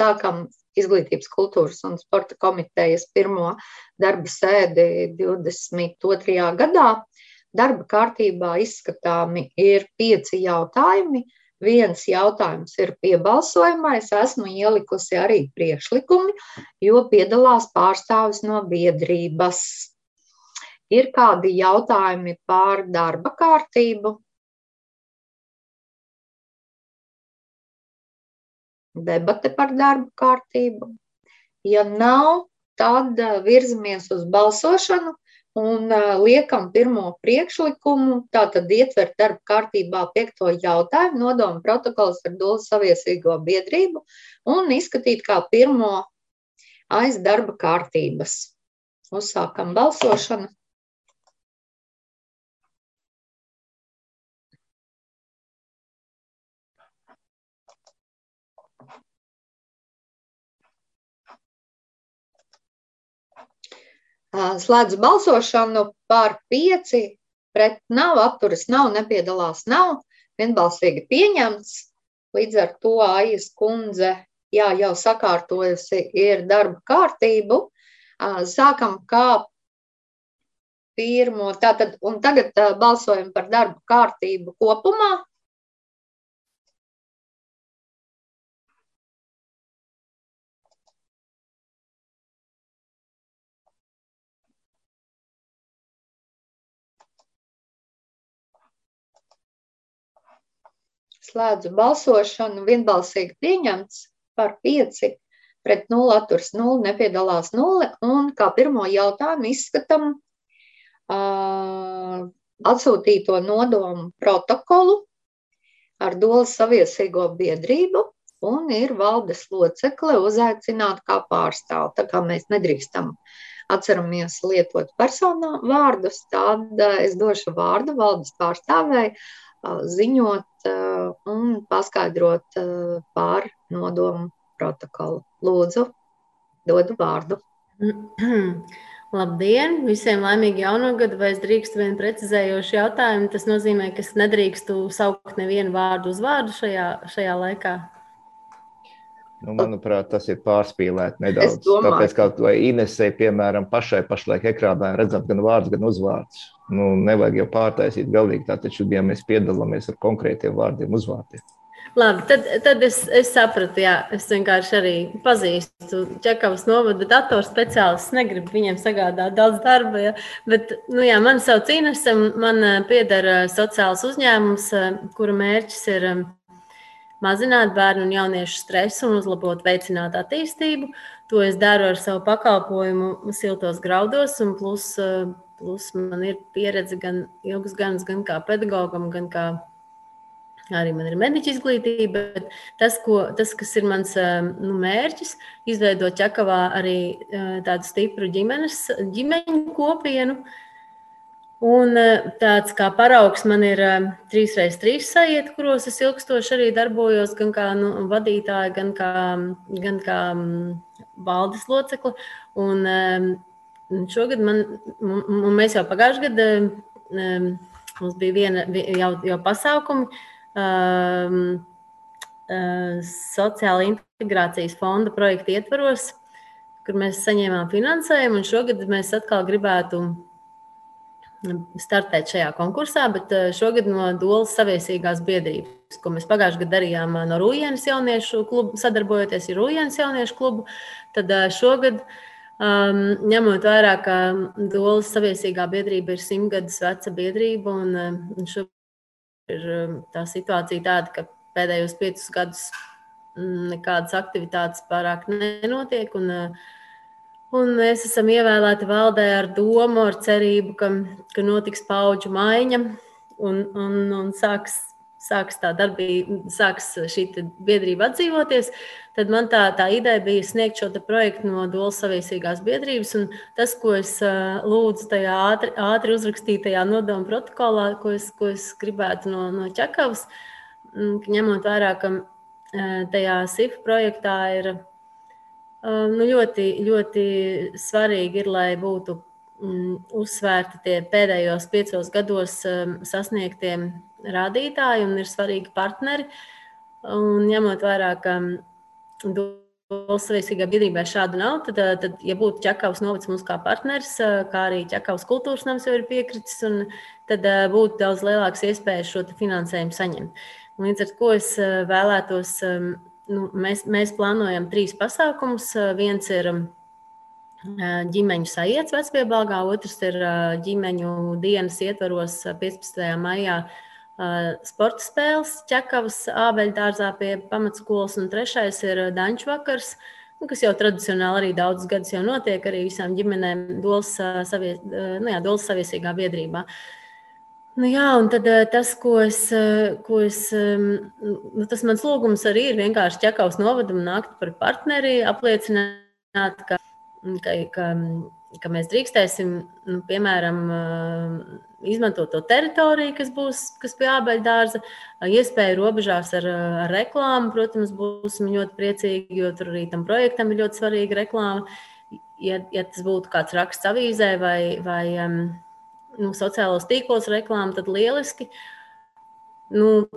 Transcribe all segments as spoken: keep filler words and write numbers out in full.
sākam Izglītības, kultūras un sporta komitejas pirmo darba sēdi divdesmit otrajā gadā. Darba kārtībā izskatāmi ir pieci jautājumi. Viens jautājums ir piebalsojamais. Esmu ielikusi arī priekšlikumi, jo piedalās pārstāvis no biedrības. Ir kādi jautājumi par darba kārtību? Debate par darba kārtību. Ja nav, tad virzamies uz balsošanu un liekam pirmo priekšlikumu, tātad ietvert darba kārtībā piekto jautājumu, nodoma protokols ar Dūles Saviesīgo biedrību un izskatīt kā pirmo aiz darba kārtības. Uzsākam balsošanu. Slēdzu balsošanu par pieci, pret nav, atturas nav, nepiedalās nav, vienbalsīgi pieņemts. Līdz ar to Aijas kundze, jā, jau sakārtojusi ir darba kārtību. Sākam kā pirmo, tātad, un tagad balsojam par darba kārtību kopumā. Slēdzu balsošanu, vienbalsīgi pieņemts par pieci, pret nulle, atturs nulle, nepiedalās nulle, un kā pirmo jautājumu izskatam uh, atsūtīto nodomu protokolu ar Dūles Saviesīgo biedrību, un ir valdes locekle uzaicināt kā pārstāvu. Tā kā mēs nedrīkstam atceramies lietot personā vārdus, tad uh, es došu vārdu valdes pārstāvēji, ziņot un paskaidrot par nodomu protokolu. Lūdzu, dodu vārdu. Labdien! Visiem laimīgi jauno gadu, vai es drīkstu vien precizējošu jautājumu? Tas nozīmē, ka es nedrīkstu saukt nevienu vārdu uz vārdu šajā, šajā laikā? Nu, manuprāt, tas ir pārspīlēt nedaudz. Tāpēc, kā vai Inesei, piemēram, pašai pašlaik ekrānā redzam gan vārds, gan uzvārds. Nu, nevajag jau pārtaisīt galīgi, tā taču, ja mēs piedalāmies ar konkrētiem vārdiem, uzvārdiem. Labi, tad, tad es, es sapratu, jā, es vienkārši arī pazīstu Čekavas novada datoru speciālistus, negribu viņiem sagādāt daudz darba, ja, bet, nu jā, man sauc Inese, man pieder sociāls uzņēmums, kura mērķis ir mazināt bērnu un jauniešu stresu un uzlabot, veicināt attīstību. To es daru ar savu pakalpojumu Siltos graudos, un plus, plus man ir pieredze gan ilgus gadus, gan kā pedagogam, gan kā arī man ir mediķa izglītība. Bet tas, ko, tas, kas ir mans nu, mērķis, izveidot Čekavā arī tādu stipru ģimenes, ģimeņu kopienu. Un tāds kā paraugs man ir trīs reiz trīs sajieti, kuros es ilgstoši arī darbojos gan kā nu, vadītāja, gan kā, gan kā valdes locekle. Un šogad man, un mēs jau pagājuši gadu, mums bija viena jau, jau pasaukumi um, sociāla integrācijas fonda projekta ietvaros, kur mēs saņēmām finansējumu, un šogad mēs atkal gribētu startēt šajā konkursā, bet šogad no Dūles Saviesīgās biedrības, ko mēs pagājušajā gadā darījām no Rūjienas jauniešu klubu, sadarbojoties ar Rūjienas jauniešu klubu, tad šogad, um, ņemot vērā, ka Dūles Saviesīgā biedrība ir simtgadus veca biedrība, un, un šogad ir tā situācija tāda, ka pēdējos piecus gadus nekādas aktivitātes pārāk nenotiek, un Un mēs esam ievēlēti valdē ar domu, ar cerību, ka, ka notiks paudžu maiņa un, un, un sāks, sāks, tā darbība, sāks šī biedrība atdzīvoties. Tad man tā, tā ideja bija sniegt šo projektu no Dūles Saviesīgās biedrības. Un tas, ko es lūdzu tajā ātri, ātri uzrakstītajā nodoma protokolā, ko es, ko es gribētu no, no Čekavas, ņemot vērā, ka tajā S I F projektā ir Nu, ļoti, ļoti svarīgi ir, lai būtu mm, uzsvērti tie pēdējos piecos gados um, sasniegtie rādītāji un ir svarīgi partneri. Un ņemot vērā, ka Valsts saviesīgā biedrībā šāda nav, tad, tad ja būtu Ķekavas novads mums kā partners, kā arī Ķekavas kultūras nams jau ir piekritis, un tad būtu daudz lielākas iespējas šo finansējumu saņemt. Līdz ar to es vēlētos, nu, mēs, mēs plānojam trīs pasākumus. Viens ir ģimeņu sajiets Vecpiebalgā, otrs ir ģimeņu dienas ietvaros piecpadsmitajā maijā sporta spēles Ķekavas ābeļdārzā pie pamatskolas, un trešais ir daņšu vakars, kas jau tradicionāli arī daudzus gadus jau notiek arī visām ģimenēm Dolas, savie, nu jā, Dolas saviesīgā biedrībā. Nu jā, un tad tas, ko es, ko es nu, tas mans lūgums arī ir vienkārši Ķekavas novadam nākt par partneri, apliecināt, ka, ka, ka, ka mēs drīkstēsim, nu, piemēram, izmantot to teritoriju, kas būs kas pie ābeļdārza, iespēju robežās ar, ar reklāmu. Protams, būsim ļoti priecīgi, jo tur arī tam projektam ir ļoti svarīga reklāma. Ja, ja tas būtu kāds raksts avīzē vai, vai um, nu, sociālos tīklos reklāma, tad lieliski. Nu,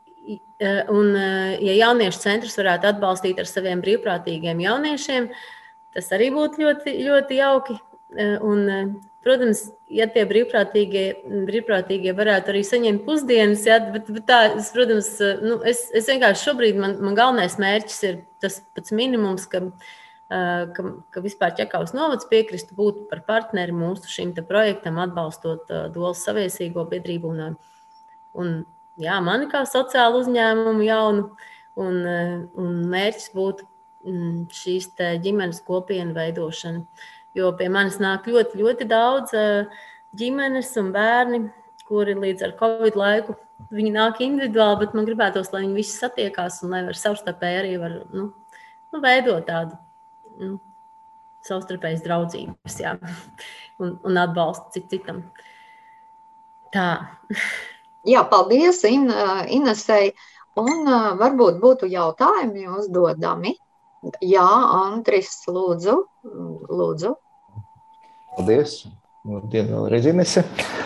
un, ja jauniešu centrs varētu atbalstīt ar saviem brīvprātīgiem jauniešiem, tas arī būtu ļoti, ļoti jauki. Un, protams, ja tie brīvprātīgie, brīvprātīgie varētu arī saņemt pusdienas, ja, bet, bet tā, es, protams, nu, es, es vienkārši šobrīd, man, man galvenais mērķis ir tas pats minimums, ka, ka, ka vispār Ķekavas novads piekristu būt par partneri mūsu šim te projektam, atbalstot Dolas saviesīgo biedrību un, un jā, mani kā sociālu uzņēmumu jaunu, un, un mērķis būtu šīs te ģimenes kopienu veidošana. Jo pie manis nāk ļoti, ļoti daudz ģimenes un bērni, kuri līdz ar Covid laiku, viņi nāk individuāli, bet man gribētos, lai viņi visi satiekās un lai var savstarpēji arī var, nu, nu, veidot tādu nu, savstarpējas draudzības, jā, un, un atbalstu cit citam. Tā. Jā, paldies In, Inesei, un varbūt būtu jautājumi uzdodami. Jā, Andris, lūdzu, lūdzu. Paldies. Labdien, vēlreiz Inese.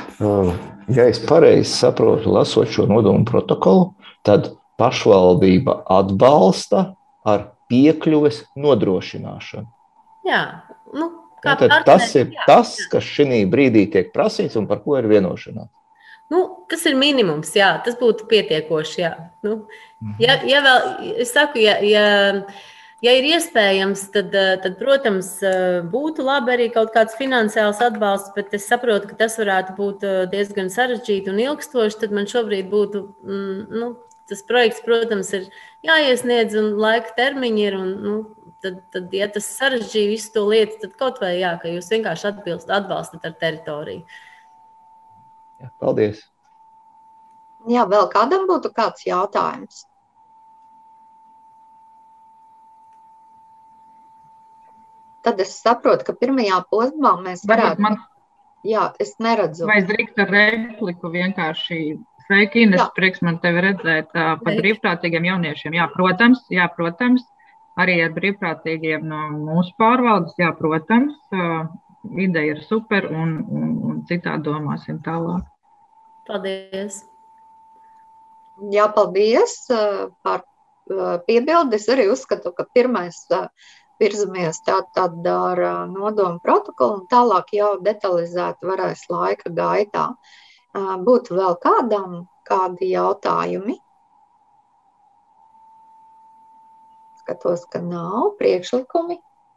Ja es pareizi saprotu, lasot šo nodomu protokolu, tad pašvaldība atbalsta ar piekļuves nodrošināšanu. Jā, nu, kā ja, partneri. Tas ir jā, tas, jā. kas šī brīdī tiek prasīts un par ko ir vienošanās. Nu, kas ir minimums, jā, tas būtu pietiekoši, jā. Nu, ja, ja vēl, es saku, ja... ja Ja ir iespējams, tad, tad, protams, būtu labi arī kaut kāds finansiāls atbalsts, bet es saprotu, ka tas varētu būt diezgan sarežģīti un ilgstoši. Tad man šobrīd būtu, nu, tas projekts, protams, ir jāiesniedz un laika termiņi ir. Un, nu, tad, tad, ja tas sarežģīja visu to lietu, tad kaut vai jā, ka jūs vienkārši atbilst, atbalstat ar teritoriju. Jā, paldies. Jā, vēl kādam būtu kāds jautājums? Tad es saprotu, ka pirmajā posmā mēs varētu... Man... Jā, es neredzu. Vai es drīkst ar repliku vienkārši... Sveiki, Ines, prieks man tevi redzēt uh, par brīvprātīgiem jauniešiem. Jā, protams, jā, protams. Arī ar brīvprātīgiem no mūsu pārvaldes, jā, protams. Uh, ideja ir super un, un, un citā domāsim tālāk. Paldies. Jā, paldies uh, par uh, piebildi. Es arī uzskatu, ka pirmais... Uh, virzamies tātad ar nodomu protokolu un tālāk jau detalizēt varēs laika gaitā. Būtu vēl kādam kādi jautājumi? Skatos, ka nav priekšlikumi.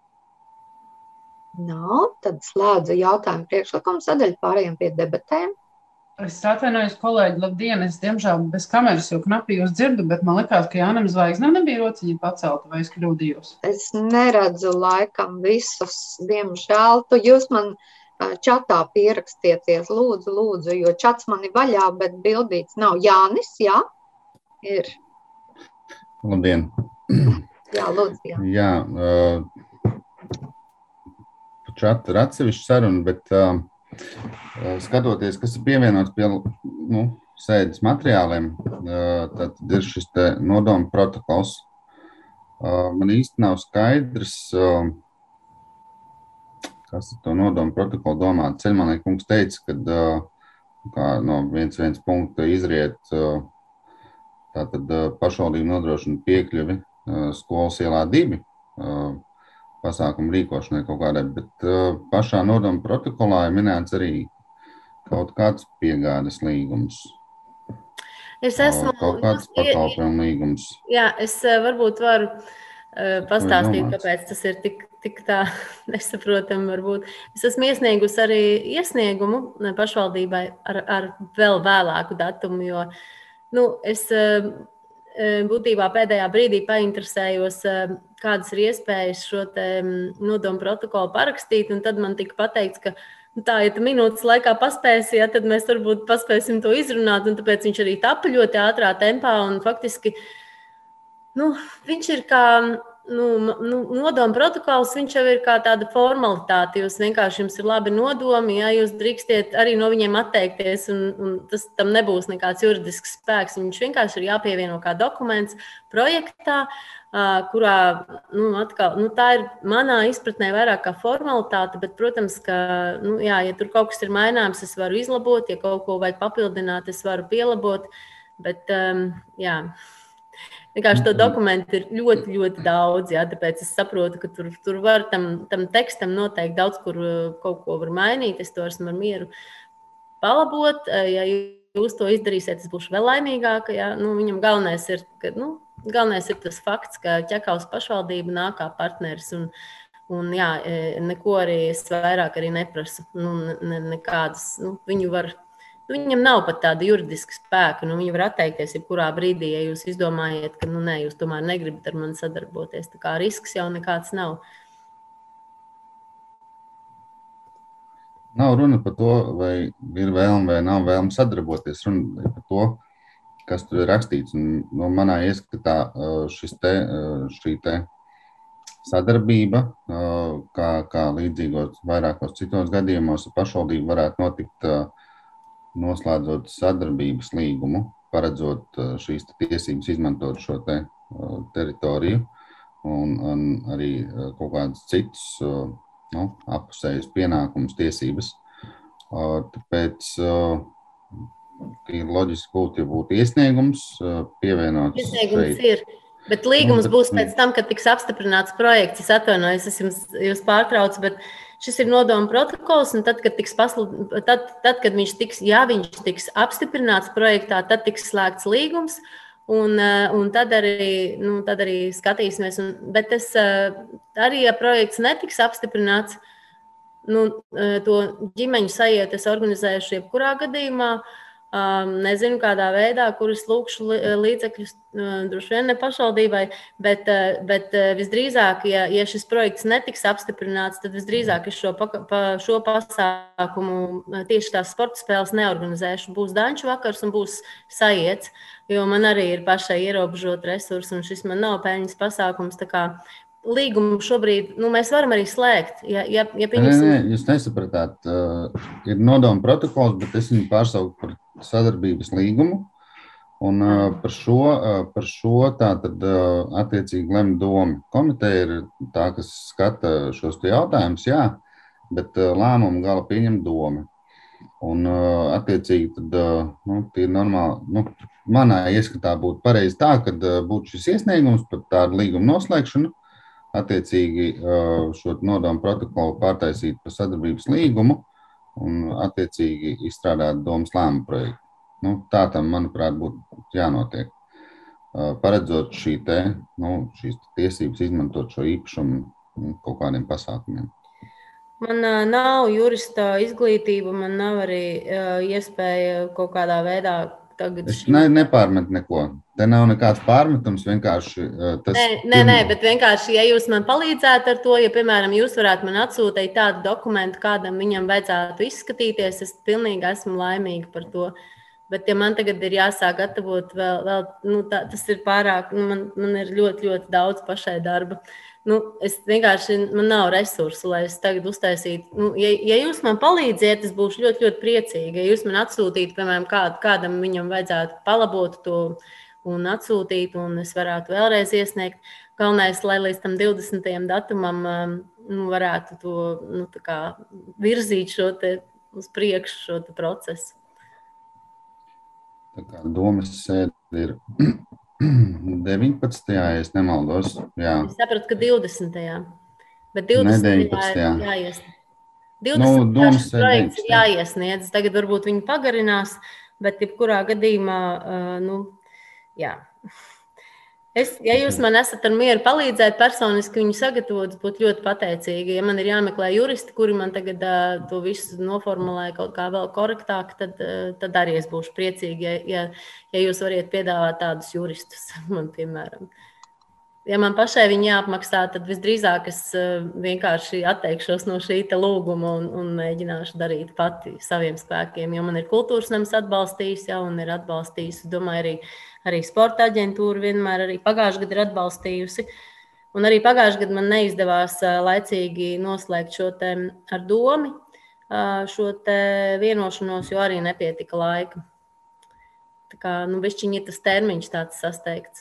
Nav, tad slēdzu jautājumu priekšlikumu sadaļu, pārējiem pie debatēm. Es atvainojos, kolēģi, labdien, es diemžēl bez kameras jau knapi jūs dzirdu, bet man likās, ka Jānam Zvaigznam nebija rociņa pacelta, vai es kļūdījos? Es neredzu laikam visus, diemžēl. Tu jūs man čatā pierakstieties, lūdzu, lūdzu, jo čats man ir vaļā, bet bildīts nav. Jānis, jā? Ir. Labdien. Jā, lūdzu, jā. Jā, uh, čata ir atsevišķa saruna, bet... Uh, Skatoties, kas ir pievienots pie nu, sēdes materiāliem, tad ir šis te nodoma protokols. Man īsti nav skaidrs, kas ir to nodoma protokolu domāt. Ceļmanē kungs teica, ka no viens viens punkta izriet tātad pašvaldību nodrošina piekļuvi skolas ielā divi. pasākumu rīkošanai kaut kādai, bet pašā nodoma protokolā ir minēts arī kaut kāds piegādes līgums. Es esmu... Kaut kāds pakalpojumu līgums. Jā, es varbūt varu pastāstīt, kāpēc tas ir tik, tik tā nesaprotami varbūt. Es esmu iesniegusi arī iesniegumu pašvaldībai ar, ar vēl vēlāku datumu, jo nu, es būtībā pēdējā brīdī painteresējos, kādas ir iespējas šo te nodomu protokolu parakstīt, un tad man tika pateikts, ka nu, tā, ja tu minūtes laikā paspēsi, ja, tad mēs varbūt paspēsim to izrunāt, un tāpēc viņš arī tapa ļoti ātrā tempā, un faktiski nu, viņš ir kā nu, nu, nodoma protokols, viņš jau ir kā tāda formalitāte. Jūs vienkārši jums ir labi nodomi, ja jūs drīkstiet arī no viņiem atteikties, un, un tas tam nebūs nekāds juridisks spēks. Viņš vienkārši ir jāpievieno kā dokuments projektā, kurā nu, atkal, nu, tā ir manā izpratnē vairāk kā formalitāte, bet, protams, ka, nu, jā, ja tur kaut kas ir maināms, es varu izlabot, ja kaut ko vajag papildināt, es varu pielabot, bet, um, jā. Vienkārši to dokumentu ir ļoti, ļoti daudz, jā, tāpēc es saprotu, ka tur, tur var tam, tam tekstam noteikti daudz, kur kaut ko var mainīt. Es to esmu ar mieru palabot. Ja jūs to izdarīsiet, es būšu vēl laimīgāka. Jā. Nu, viņam galvenais ir, ka, nu, galvenais ir tas fakts, ka Ķekavas pašvaldība nāk kā partneris un, un jā, neko arī es vairāk arī neprasu. Nu, ne, nekādas, nu, viņu var... Viņam nav pat tāda juridiska spēka. Nu, viņi var atteikties jebkurā brīdī, ja jūs izdomājat, ka nu, nē, jūs tomēr negribat ar mani sadarboties. Tā kā risks jau nekāds nav. Nav runa par to, vai ir vēlme vai nav vēlme sadarboties. Runa par to, kas tur ir rakstīts. Un, no manā ieskatā šis te, šī te sadarbība, kā, kā līdzīgos vairākos citos gadījumos, pašvaldība varētu notikt noslēdzot sadarbības līgumu, paredzot šīs tiesības izmantot šo te teritoriju un, un arī kaut kādas citas nu, appusējas pienākumus tiesības. Tāpēc ir loģiski būtu, ja būtu iesniegums pievienots Iesniegums šeit. Ir, bet līgums nu, bet, būs pēc tam, kad tiks apstiprināts projekts. Es atvainojos, es jums, jūs pārtraucu, bet šis ir nodoma protokols, un tad, kad, tiks paslu, tad, tad, kad viņš tiks, ja viņš tiks apstiprināts projektā, tad tiks slēgts līgums, un, un tad, arī, nu, tad arī skatīsimies. Un, bet es arī, ja projekts netiks apstiprināts, nu, to ģimeņu sajietu es organizējuši jebkurā gadījumā, nezinu, kādā veidā, kuras lūkšu līdzekļus, droši vien ne pašvaldībai, bet, bet visdrīzāk, ja, ja šis projekts netiks apstiprināts, tad visdrīzāk es šo, pa, šo pasākumu tieši tās sporta spēles neorganizēšu. Būs danču vakars un būs sajiets, jo man arī ir pašai ierobežot resursi, un šis man nav peļņas pasākums, tā kā līgumu šobrīd, nu, mēs varam arī slēgt. Ja, ja, ja pieņemsim... Nē, nē, jūs nesapratāt. Uh, ir nodoma protokols, bet es viņu pārsauku par sadarbības līgumu. Un uh, par šo, uh, par šo tā tad uh, attiecīgi lem doma. Komiteja ir tā, kas skata šos jautājumus, jā, bet uh, lēmumu gala pieņem doma. Un uh, attiecīgi tad, uh, nu, tie ir normāli, nu, manā ieskatā būtu pareizi tā, kad uh, būtu šis iesniegums par tādu līgumu noslēgšanu, attiecīgi šo nodomu protokolu pārtaisīt par sadarbības līgumu un attiecīgi izstrādāt domas lēmumu projektu. Nu, tā tam, manuprāt, būtu jānotiek. Paredzot šī te, nu, šīs tiesības izmantot šo īpašumu kaut kādiem pasākumiem. Man nav jurista izglītība, man nav arī iespēja kaut kādā veidā tagad... Es ne, nepārmet neko. Te nav nekāds pārmetums, vienkārši tas... Nē, nē, nē, bet vienkārši, ja jūs man palīdzētu ar to, ja, piemēram, jūs varētu man atsūtīt tādu dokumentu, kādam viņam vajadzētu izskatīties, es pilnīgi esmu laimīga par to. Bet, ja man tagad ir jāsāk gatavot vēl, vēl nu, tā, tas ir pārāk, nu, man, man ir ļoti, ļoti daudz pašai darba. Nu, es vienkārši, man nav resursu, lai es tagad uztaisītu. Nu, ja, ja jūs man palīdziet, es būšu ļoti, ļoti priecīga. Ja jūs man atsūtītu, piemēram, kād, kādam viņam vajadzētu palabot to un atsūtīt, un es varētu vēlreiz iesniegt. Galvenais, lai līdz tam divdesmitajam datumam nu, varētu to nu, tā kā virzīt šo te uz priekšu šo te procesu. Tā kā domas sēde ir deviņpadsmitajā, ja es nemaldos. Jā. Es sapratu, ka divdesmitajā. Bet divdesmitajā ir jāiesniedz. Nu, domas projekts ir jāiesniedz. Tagad varbūt viņi pagarinās, bet jebkurā gadījumā, nu, jā. Es, ja jūs man esat ar mieru palīdzēt personiski viņu sagatavot, būtu ļoti pateicīgi. Ja man ir jāmeklē juristi, kuri man tagad uh, to visu noformulē kaut kā vēl korektāk, tad, uh, tad arī es būšu priecīgi, ja, ja, ja jūs variet piedāvāt tādus juristus man, piemēram. Ja man pašai viņi jāapmaksā, tad visdrīzāk es uh, vienkārši atteikšos no šī te lūguma un, un mēģināšu darīt pati saviem spēkiem, jo man ir kultūras nams atbalstījis, ja, un ir atbalstījis, domāju, arī Arī sporta aģentūra vienmēr arī pagājušajā gadā ir atbalstījusi. Un arī pagājušajā gadā man neizdevās laicīgi noslēgt šo te ar domu, šo te vienošanos, jo arī nepietika laika. Tā kā, nu, bišķiņi ir tas termiņš tāds sasteigts.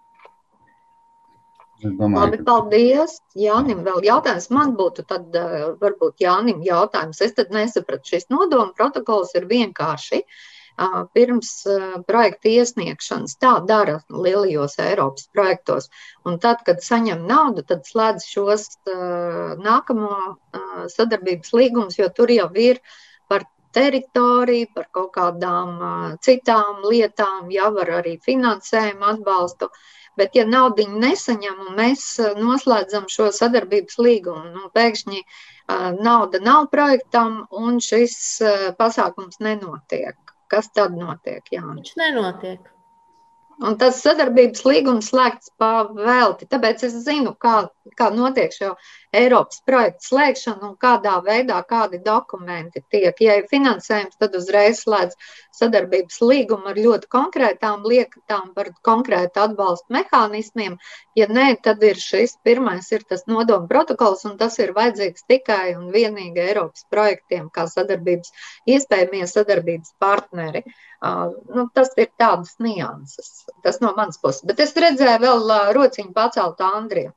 Labi, paldies. Jānim vēl jautājums. Man būtu tad varbūt Jānim jautājums. Es tad nesapratu, šis nodoma protokols ir vienkārši. Pirms projekta iesniegšanas tā dara lielajos Eiropas projektos. Un tad, kad saņem naudu, tad slēdz šos nākamo sadarbības līgumus, jo tur jau ir par teritoriju, par kaut kādām citām lietām, jau var arī finansējumu atbalstu. Bet, ja naudiņu nesaņem un mēs noslēdzam šo sadarbības līgumu, nu, pēkšņi nauda nav projektam un šis pasākums nenotiek. Kas tad notiek, Jānis? Viņš nenotiek. Un tas sadarbības līgums slēgts pa velti. Tāpēc es zinu, kā, kā notiek šo Eiropas projektu slēgšanu un kādā veidā kādi dokumenti tiek. Ja ir finansējums, tad uzreiz slēdz sadarbības līgumu ar ļoti konkrētām liekatām par konkrētu atbalstu mehānismiem. Ja nē, tad ir šis pirmais ir tas nodoma protokols, un tas ir vajadzīgs tikai un vienīgi Eiropas projektiem, kā sadarbības, iespējamie sadarbības partneri. Uh, nu, tas ir tādas nianses. Tas no manas puses. Bet es redzēju vēl uh, rociņu paceltu Andriju.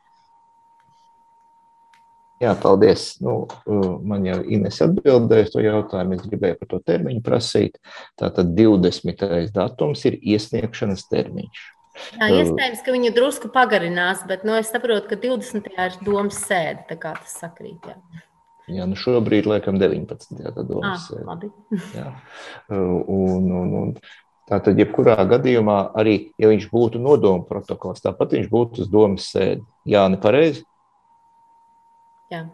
Jā, paldies. Nu, man jau Ines atbildēja to jautājumu. Es gribēju par to termiņu prasīt. Tātad divdesmitais datums ir iesniegšanas termiņš. Jā, iespējams, ka viņi drusku pagarinās, bet nu, es saprotu, ka divdesmitajā ir domas sēde, tā kā tas sakrīt. Jā. Jā, nu šobrīd, laikam, deviņpadsmitajā domas sēde. Ah, labi. Jā. Un, un, un tātad, jebkurā gadījumā, arī, ja viņš būtu nodoma protokols, tāpat viņš būtu uz domas sēdi. Jā, nepareizi? Jā.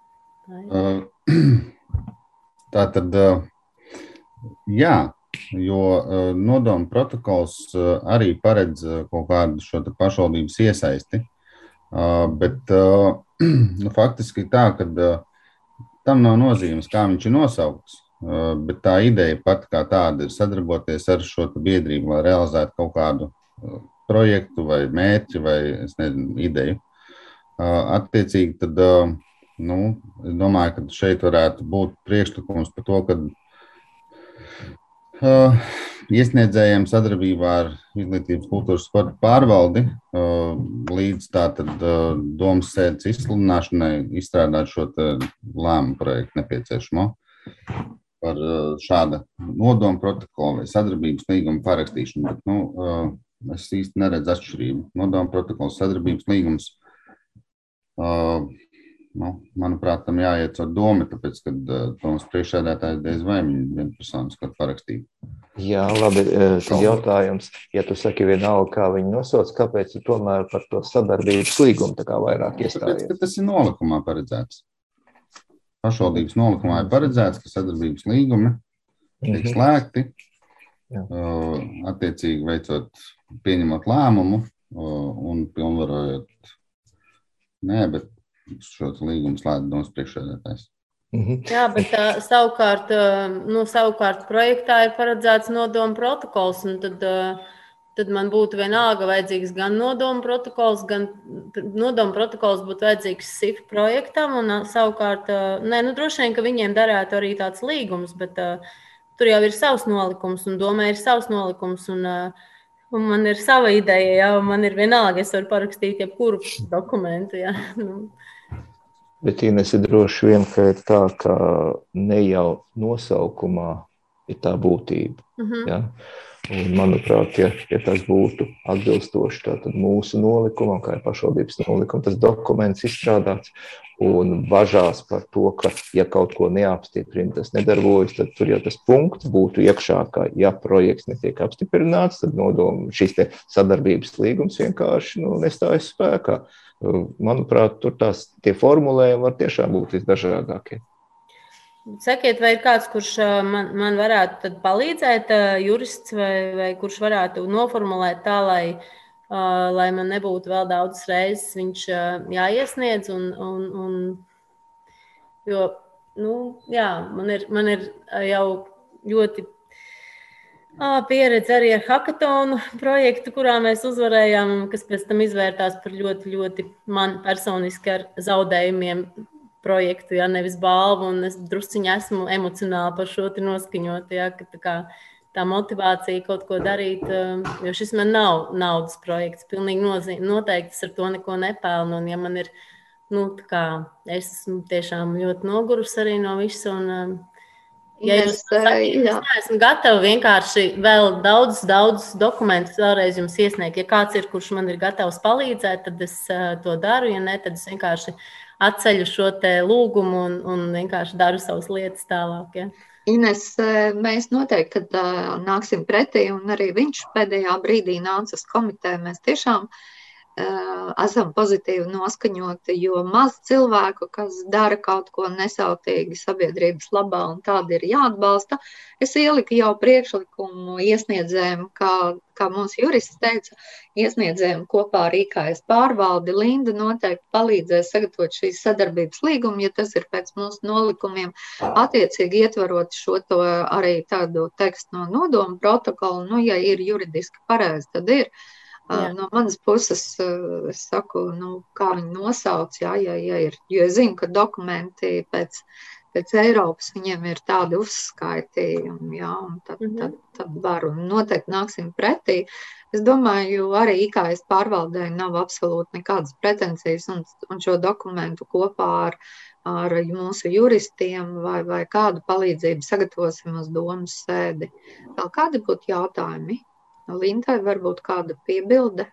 Tātad, jā, jo nodoma protokols arī paredz kaut kādu šo pašvaldības iesaisti, bet nu, faktiski tā, ka tam nav nozīmes, kā viņš ir nosaukts, bet tā ideja pat kā tāda ir sadarboties ar šo biedrību, lai realizētu kaut kādu projektu vai mērķi vai, es nezinu, ideju. Attiecīgi tad, nu, es domāju, ka šeit varētu būt priekšlikums par to, ka uh, iesniedzējiem sadarbībā ar Izglītības kultūras sporta pārvaldi uh, līdz tātad uh, domas sēdes izsludināšanai izstrādāt šo lēmumu projektu nepieciešamo par uh, šāda nodoma protokolu vai sadarbības līguma parakstīšanu. Bet, nu, uh, es īsti neredzu atšķirību. Nodoma protokols, sadarbības līgums. Uh, nu, manuprāt, tam jāiet ar domu, tāpēc, kad uh, domas priekšsēdētājs diez vai viņi vienpersonas, kad parakstīt. Jā, labi, tad jautājums, ja tu saki vienalga, kā viņi nosauc, kāpēc tu tomēr par to sadarbības līgumu tā kā vairāk iestājies? Tāpēc, ka tas ir nolikumā paredzēts. Pašvaldības nolikumā ir paredzēts, ka sadarbības līgumi tiek slēgti, uh, attiecīgi veicot, pieņemot lēmumu uh, un pilnvarojot. Nē, bet šo līgumu slēdz domas priekšsēdētājs. Jā, bet tā, savukārt, nu, savukārt projektā ir paredzēts nodoma protokols, un tad, tad man būtu vienalga vajadzīgs gan nodoma protokols, gan nodoma protokols būtu vajadzīgs S I F projektam, un savukārt, nē, nu, droši vien, ka viņiem darētu arī tāds līgums, bet uh, tur jau ir savs nolikums, un domē ir savs nolikums, un, uh, un man ir sava ideja, jā, un man ir vienalga, es varu parakstīt jebkuru dokumentu, jā, nu. Bet Ines ir droši vien, ka ir tā, ka ne jau nosaukumā ir tā būtība. Mhm. Ja? Un, manuprāt, ja, ja tas būtu atbilstoši tātad mūsu nolikumam, kā ir pašvaldības nolikuma, tas dokuments izstrādāts un bažās par to, ka, ja kaut ko neapstiprina, tas nedarbojas, tad tur jau tas punkts būtu iekšā, ka, ja projekts netiek apstiprināts, tad nodoma šīs te sadarbības līgums vienkārši nu, nestājas spēkā. Manuprāt, tur tās tie formulējumi var tiešām būt visdažādākie. Sakiet, vai ir kāds, kurš man, man varētu tad palīdzēt, jurists, vai, vai kurš varētu noformulēt tā, lai, lai man nebūtu vēl daudzas reizes viņš jāiesniedz, un, un, un jo, nu, jā, man ir, man ir jau ļoti pieredze arī ar hackathonu projektu, kurā mēs uzvarējām, kas pēc tam izvērtās par ļoti, ļoti man personiski ar zaudējumiem projektu, ja nevis balvu, un es drusciņi esmu emocionāli par šo te noskaņot, ja, ka tā, kā, tā motivācija kaut ko darīt, jo šis man nav naudas projekts, pilnīgi nozīm, noteikti es ar to neko nepelnu, un ja man ir, nu, tā kā, es esmu tiešām ļoti nogurus arī no visu, un ja jūs sakiet, es neesmu gatava vienkārši vēl daudz, daudz dokumentus vēlreiz jums iesniegt, ja kāds ir, kurš man ir gatavs palīdzēt, tad es to daru, ja ne, tad es vienkārši atceļu šo te lūgumu un, un vienkārši daru savas lietas tālāk. Ja. Ines, mēs noteikti, kad uh, nāksim pretī, un arī viņš pēdējā brīdī nāca uz komiteju, mēs tiešām uh, esam pozitīvi noskaņoti, jo maz cilvēku, kas dara kaut ko nesautīgi sabiedrības labā, un tādi ir jāatbalsta. Es ieliku jau priekšlikumu iesniedzējiem, kā, kā mūsu jurists teica, iesniedzējiem kopā ar I K S pārvaldi. Linda noteikti palīdzēs sagatavot šīs sadarbības līgumu, ja tas ir pēc mūsu nolikumiem, attiecīgi ietvarot šo to arī tādu tekstu no nodoma protokolu. Nu, ja ir juridiski pareizi, tad ir. Jā. No manas puses, es saku, nu, kā viņi nosauc, jā, ja, ja ir, jo es zinu, ka dokumenti pēc, pēc Eiropas viņiem ir tādi uzskaitījumi, jā, un tad, mm-hmm. tad, tad varu noteikti nāksim pretī. Es domāju, arī I K S pārvaldē nav absolūti nekādas pretensijas, un, un šo dokumentu kopā ar, ar mūsu juristiem vai, vai kādu palīdzību sagatavosim uz domas sēdi. Vēl kādi būtu jautājumi? Lintai varbūt kāda piebilde?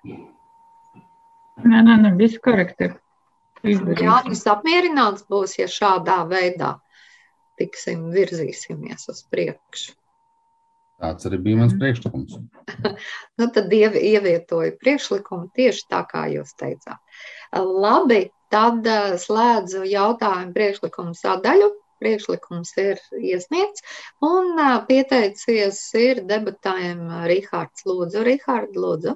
Nē, nē, nē, viss korekti. Jā, jūs apmierināts būs, ja šādā veidā tiksim, virzīsimies uz priekšu. Tāds arī bija mans priekšlikums. Nu, tad ievietoju priekšlikumu tieši tā, kā jūs teicāt. Labi, tad slēdzu jautājumu priekšlikumu sadaļu. Priekšlikums ir iesniegts, un pieteicies ir debatājiem Rihards. Lūdzu, Rihard, lūdzu.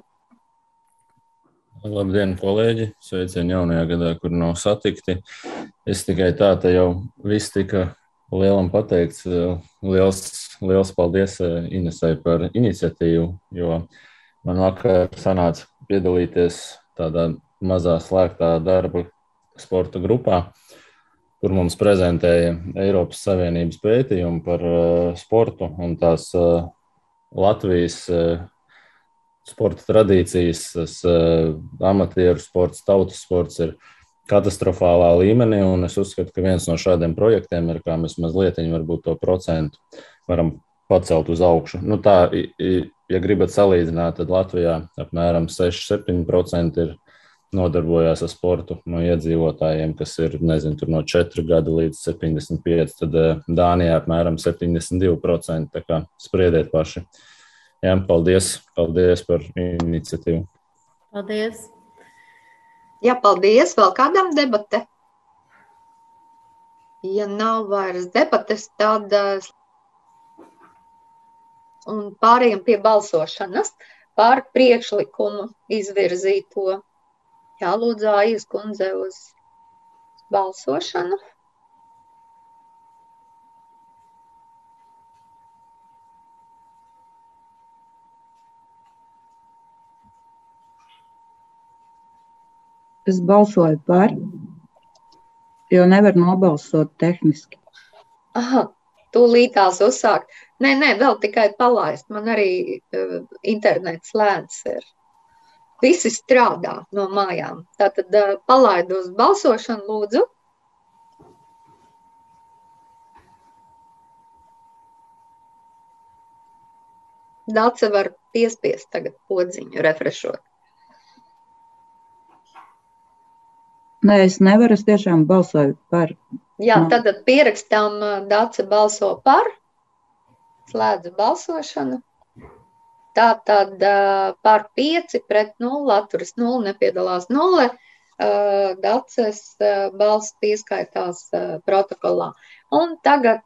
Labdien, kolēģi! Sveicieni jaunajā gadā, kur nav satikti. Es tikai tā, te jau viss tika lielam pateikts. Liels, liels paldies Inesai par iniciatīvu, jo man vakar sanāca piedalīties tādā mazā slēgtā darba sporta grupā, kur mums prezentēja Eiropas Savienības pētījumu par uh, sportu un tās uh, Latvijas uh, sporta tradīcijas, tas uh, amatieru sports, tautas sports ir katastrofālā līmenī, un es uzskatu, ka viens no šādiem projektiem ir, kā mēs mazliet varbūt to procentu varam pacelt uz augšu. Nu tā, ja gribat salīdzināt, tad Latvijā apmēram seši līdz septiņi procenti ir nodarbojās ar sportu no iedzīvotājiem, kas ir, nezinu, tur no četri gadi līdz septiņdesmit pieci, tad Dānijā apmēram septiņdesmit divi procenti, tā kā spriediet paši. Jā, paldies, paldies par iniciatīvu. Paldies. Jā, paldies. Vēl kādam debate? Ja nav vairs debates, tad un pārējiem pie balsošanas par priekšlikumu izvirzīto. Jā, lūdzu, Aijas kundze uz balsošanu. Es balsoju par, jo nevar nobalsot tehniski. Aha, tūlītās uzsākt. Nē, nē, vēl tikai palaist. Man arī uh, internets lēns ir. Visi strādā no mājām. Tātad uh, palaidu uz balsošanu, lūdzu. Dace var piespiest tagad podziņu, refrešot. Nē, es nevaru, es tiešām balsoju par. Jā, tad pierakstām Dace balso par, slēdzu balsošanu. Tā tad par pieci pret nulli, atturas nulli, nepiedalās nulli. Daces balss pieskaitās protokolā. Un tagad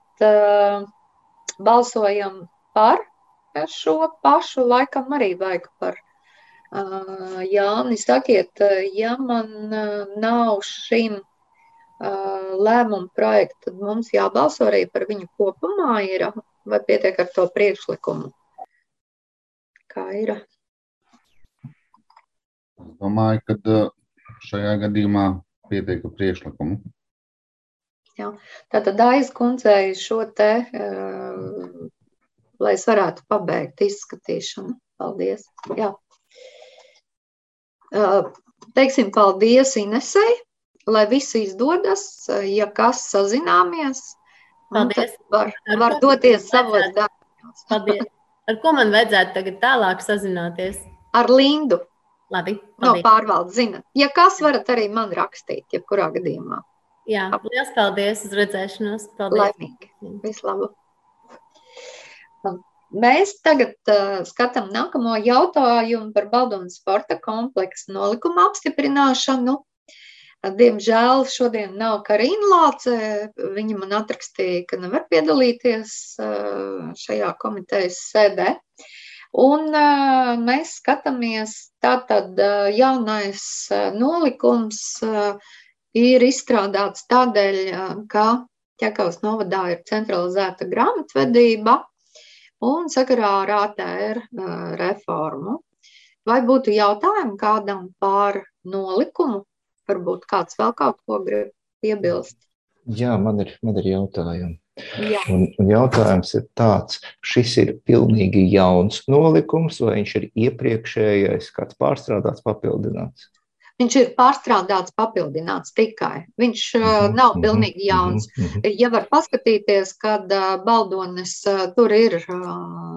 balsojam par šo pašu, laikam arī vajag par Jāni. Sakiet, ja man nav šim lēmumu projektu, tad mums jābalso arī par viņu kopumā ir, vai pietiek ar to priekšlikumu? Kā ir? Es domāju, ka šajā gadījumā pietiek ar priekšlikumu. Jā, tātad Aiz kundzei šo te, lai es varētu pabeigt izskatīšanu. Paldies. Jā. Teiksim paldies Inesei, lai visi izdodas, ja kas sazināmies, Paldies. Var, var doties savos darbos. Paldies. Ar ko man vajadzētu tagad tālāk sazināties? Ar Lindu. Labi, no pārvaldes zina. Ja kas, varat arī man rakstīt, jebkurā gadījumā. Jā, liels paldies, uz redzēšanos. Paldies. Laimīgi. Vislabu. Mēs tagad uh, skatām nākamo jautājumu par Baldonas sporta kompleksu nolikumu apstiprināšanu. Diemžēl šodien nav Karina Lāce, viņa man atrakstīja, ka nevar piedalīties uh, šajā komitejas sēdē. Un uh, mēs skatāmies, tātad uh, jaunais uh, nolikums uh, ir izstrādāts tādēļ, uh, ka Ķekavas novadā ir centralizēta grāmatvedība un sakarā ar A T R uh, reformu. Vai būtu jautājumi kādam par nolikumu? Varbūt kāds vēl kaut ko grib piebilst? Jā, man ir, man ir jautājumi. Jā. Un, un jautājums ir tāds, šis ir pilnīgi jauns nolikums, vai viņš ir iepriekšējais, kāds pārstrādāts, papildināts? Viņš ir pārstrādāts, papildināts tikai. Viņš mm-hmm, nav pilnīgi jauns. Mm-hmm. Ja var paskatīties, kad uh, Baldones uh, tur ir uh,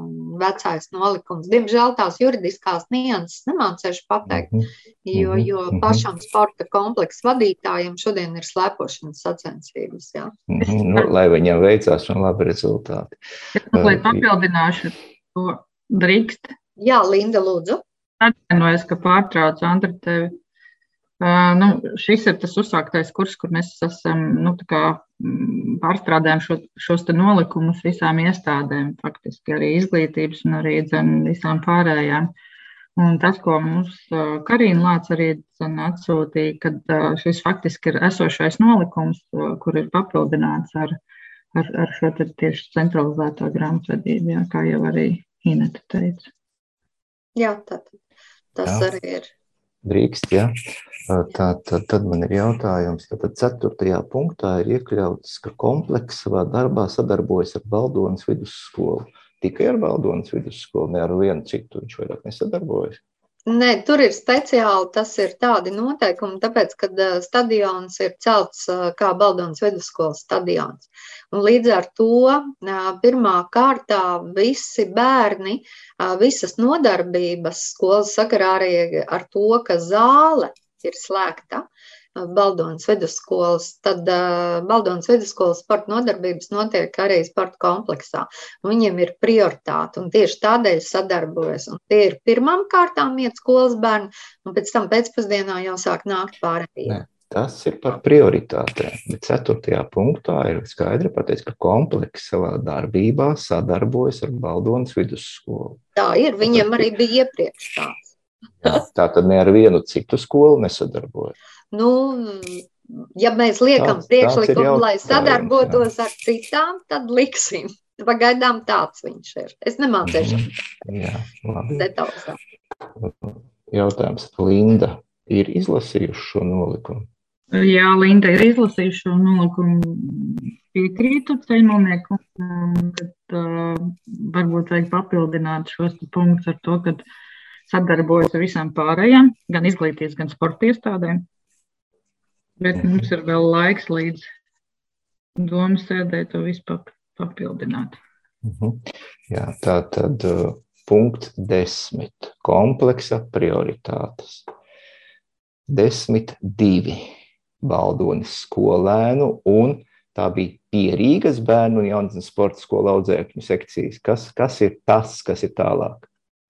vecais nolikums. Diemžēl tās juridiskās nianses nemācēšu pateikt, mm-hmm, jo, jo mm-hmm. pašam sporta kompleksu vadītājiem šodien ir slēpošanas sacensības. Jā. Mm-hmm. Nu, lai viņam veicās un labi rezultāti. Lai papildināšu to drīkst. Jā, Linda, lūdzu. Atvainojos, ka pārtraucu Andri tevi. Uh, nu, šis ir tas uzsāktais kurs, kur mēs esam nu, tā kā, m, pārstrādājam šo, šos te nolikumus visām iestādēm, faktiski arī izglītības un arī dzen, visām pārējām. Un tas, ko mums uh, Karina Lāce arī dzen, atsūtīja, kad uh, šis faktiski ir esošais nolikums, uh, kur ir papildināts ar, ar, ar šo te tieši centralizēto grāmatvedību, jā, kā jau arī Ineta teica. Jā, tad, tas jā. Arī ir. Drīkst, jā. Tā, tā, tad man ir jautājums. Tātad ceturtajā punktā ir iekļauts, ka komplekss savā darbā sadarbojas ar Baldonas vidusskolu. Tikai ar Baldonas vidusskolu, ne ar vienu citu viņš vairāk nesadarbojas. Nē, tur ir speciāli, tas ir tādi noteikumi, tāpēc, kad stadions ir celts kā Baldonas vidusskolas stadions. Un līdz ar to pirmā kārtā visi bērni, visas nodarbības skolas sakarā arī ar to, ka zāle ir slēgta Baldonas vidusskolas, tad uh, Baldonas vidusskolas sporta nodarbības notiek arī sporta kompleksā. Viņiem ir prioritāte un tieši tādēļ sadarbojas. Un tie ir pirmām kārtām iet skolas bērni un pēc tam pēcpusdienā jau sāk nākt pārējie. Tas ir par prioritātēm, bet ceturtajā punktā ir skaidri pateicis, ka komplekss savā darbībā sadarbojas ar Baldonas vidusskolu. Tā ir, viņiem arī bija iepriekš tāds. Jā, tā tad ne ar vienu citu skolu nesadarbojas. Nu, ja mēs liekam tāds, priekšlikumu, tāds lai sadarbotos jā. Ar citām, tad liksim. Pagaidām tāds viņš ir. Es nemācēšu. Jā, labi. Detalizēt. Jautājums. Linda ir izlasījuši šo nolikumu? Jā, Linda ir izlasījuši šo nolikumu. Piekrītu ceļmalnieku, kad uh, varbūt vajag papildināt šos punktus ar to, kad sadarbojas ar visām pārējām, gan izglītības, gan sporta iestādēm. Bet mm-hmm. mums ir vēl laiks līdz domas sēdē to visu pap- papildināt. Mm-hmm. Jā, tā tad punkt desmit. Kompleksa prioritātes. Desmit divi. Baldonis skolēnu un tā bija Pierīgas bērnu un jaunatnes sporta skola audzēkņu sekcijas. Kas, kas ir tas, kas ir tālāk?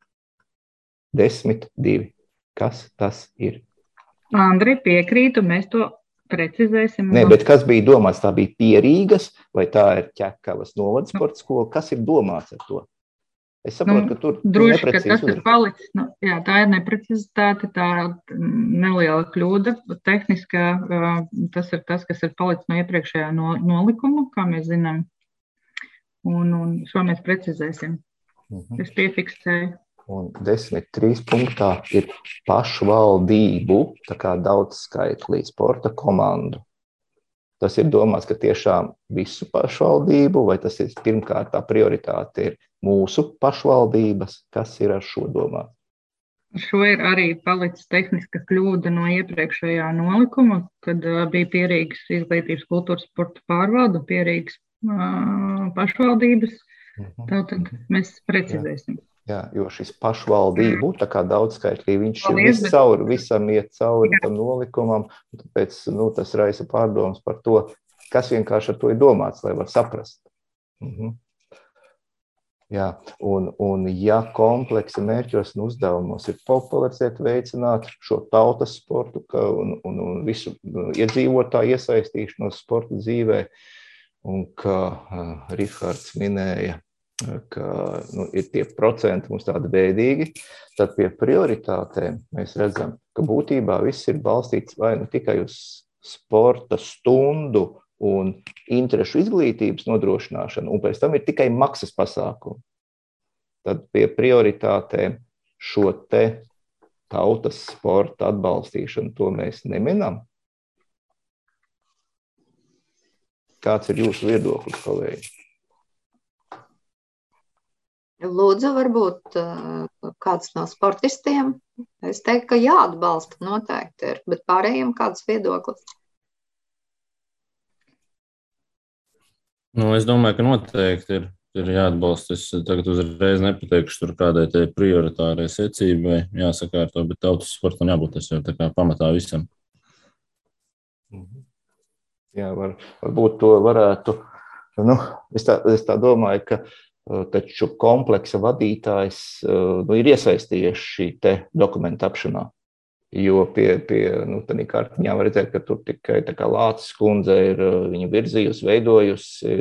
Desmit divi. Kas tas ir? Andri, piekrītu, mēs to precizēsim. Nē, bet kas bija domāts? Tā bija Pierīgas vai tā ir Ķekavas novada sporta skola? Kas ir domāts ar to? Es saprotu, Nu, ka tur Droši, ka neprecīzi tas ir uzrakstīt. palicis. Nu, jā, tā ir neprecizitāte, tā ir neliela kļūda. Tehniskā uh, tas ir tas, kas ir palicis no iepriekšējā no, nolikuma, kā mēs zinām. Un, un šo mēs precizēsim. Mhm. Es piefiksēju. Un desmit trīs punktā ir pašvaldību, tā kā daudz skaitlī sporta komandu. Tas ir domāts, ka tiešām visu pašvaldību, vai tas ir pirmkārt tā prioritāte ir mūsu pašvaldības, kas ir ar šo domāts? Šo ir arī palicis tehniska kļūda no iepriekšējā nolikuma, kad uh, bija Pierīgas izglītības kultūras sporta pārvalda, Pierīgas uh, pašvaldības. Mhm. Tātad mēs precizēsim. Jā, jo šis pašvaldību, tā kā daudzskaitlī, viņš Paldies, viss bet- cauri, visam iet cauri Jā. tam nolikumam, un tāpēc nu, tas raisa pārdomas par to, kas vienkārši ar to ir domāts, lai var saprast. Mhm. Jā, un, un ja kompleksa mērķos un uzdevumos ir popularizēt, veicināt šo tautas sportu ka, un, un, un visu nu, iedzīvotāju iesaistīšanos sporta dzīvē, un kā uh, Rihards minēja, ka nu, ir tie procenti mums tādi bēdīgi, tad pie prioritātēm mēs redzam, ka būtībā viss ir balstīts vai nu tikai uz sporta stundu un interešu izglītības nodrošināšanu, un pēc tam ir tikai maksas pasākumi. Tad pie prioritātēm šo te tautas sporta atbalstīšanu to mēs neminam. Kāds ir jūsu viedoklis, kolēģi? Lūdzu, varbūt uh, kāds no sportistiem. Es teiktu, ka jāatbalsta noteikti ir, bet pārējiem kāds viedoklis. Nu, es domāju, ka noteikti ir, ir jāatbalsta. Es tagad uzreiz nepateikšu tur kādai tai prioritārai secībai jāsakārto, bet tautas sportam jābūt tas jau tā kā pamatā visam. Jā, var, varbūt to varētu, nu, es tā, es tā domāju, ka taču kompleksa vadītājs nu, ir iesaistījies šī te dokumenta tapšanā, jo pie, pie nu, tādā kārtiņā var redzēt, ka tur tikai tā kā Lācis kundze ir viņu virzījusi, veidojusi.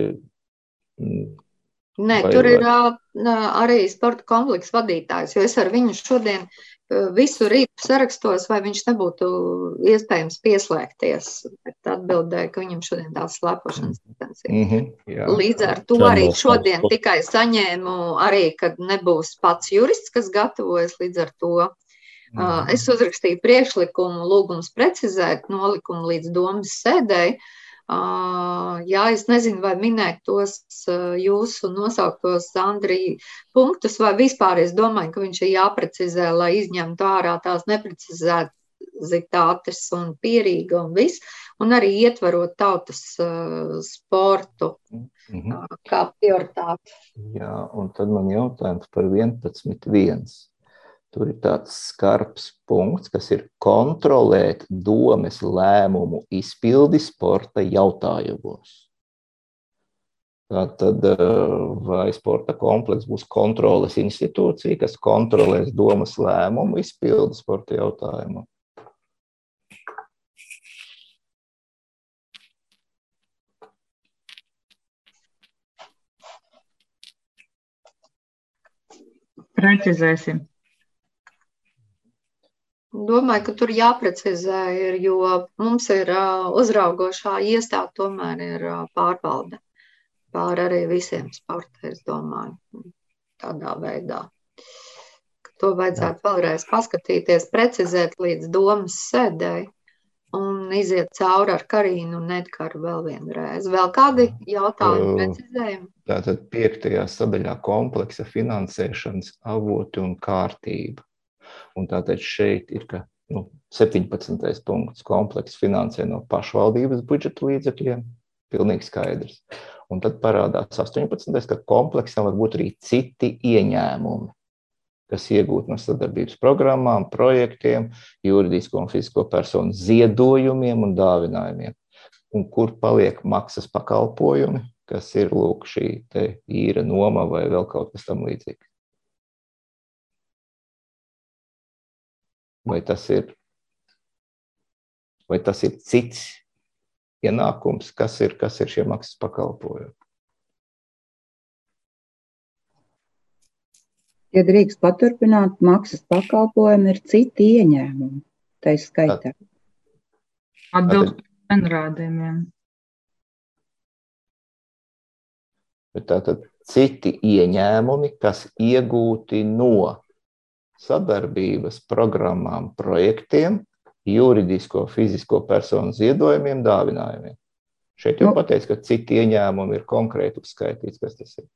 Nē, Vai- tur ir vai- ā, arī sporta kompleksa vadītājs, jo es ar viņu šodien ā, visu rītu sarakstos, vai viņš nebūtu iespējams pieslēgties. Bet atbildēju, ka viņam šodien tās slēpošanas intensīvas. Mhm, jā. Līdz ar to Čembals arī tāds šodien sports. tikai saņēmu, arī, kad nebūs pats jurists, kas gatavojas līdz ar to. Uh, Es uzrakstīju priekšlikumu, lūgums precizēt nolikumu līdz domas sēdēji. Uh, Jā, es nezinu, vai minēt tos uh, jūsu nosauktos, Andrija, punktus, vai vispār es domāju, ka viņš ir jāprecizē, lai izņemtu ārā tās neprecizitātes un pierīga un viss, un arī ietverot tautas uh, sportu Mhm. uh, kā prioritāti. Jā, un tad man jautājums par vienpadsmit viens. Tur ir tāds skarbs punkts, kas ir kontrolēt domes lēmumu izpildi sporta jautājumos. Tātad vai sporta komplekss būs kontroles institūcija, kas kontrolēs domes lēmumu izpildi sporta jautājumu? Precizēsim. Domāju, ka tur jāprecizē, ir, jo mums ir uh, uzraugošā iestāde, tomēr ir uh, pārvalde pār arī visiem sporta, es domāju, tādā veidā. Ka to vajadzētu vēlreiz paskatīties, precizēt līdz domas sēdēji un iziet cauri ar Karīnu un Edgaru vēl vienreiz. Vēl kādi jautājumi, Uh, precizējumi? Tātad piektajā sadaļā kompleksa finansēšanas avoti un kārtība. Un tātad šeit ir, ka nu, septiņpadsmitais punkts komplekss finansē no pašvaldības budžeta līdzekļiem, pilnīgi skaidrs. Un tad parādās astoņpadsmitais, ka kompleksam var būt arī citi ieņēmumi. kas iegūt no sadarbības programmām, projektiem, juridisko un fizisko personu ziedojumiem un dāvinājumiem. Un kur paliek maksas pakalpojumi, kas ir lūk šī te īra noma vai vēl kaut kas tam līdzīgs. Vai tas ir, vai tas ir cits ienākums, kas ir, kas ir šie maksas pakalpojumi? Ja drīkst paturpināt, maksas pakalpojumi ir citi ieņēmumi, tai skaitā. Atbilst penrādījumiem. Bet tātad citi ieņēmumi, kas iegūti no sadarbības programmām, projektiem, juridisko, fizisko personu ziedojumiem, dāvinājumiem. Šeit jau nu, pateic, ka citi ieņēmumi ir konkrēti uzskaitīts, kas tas ir.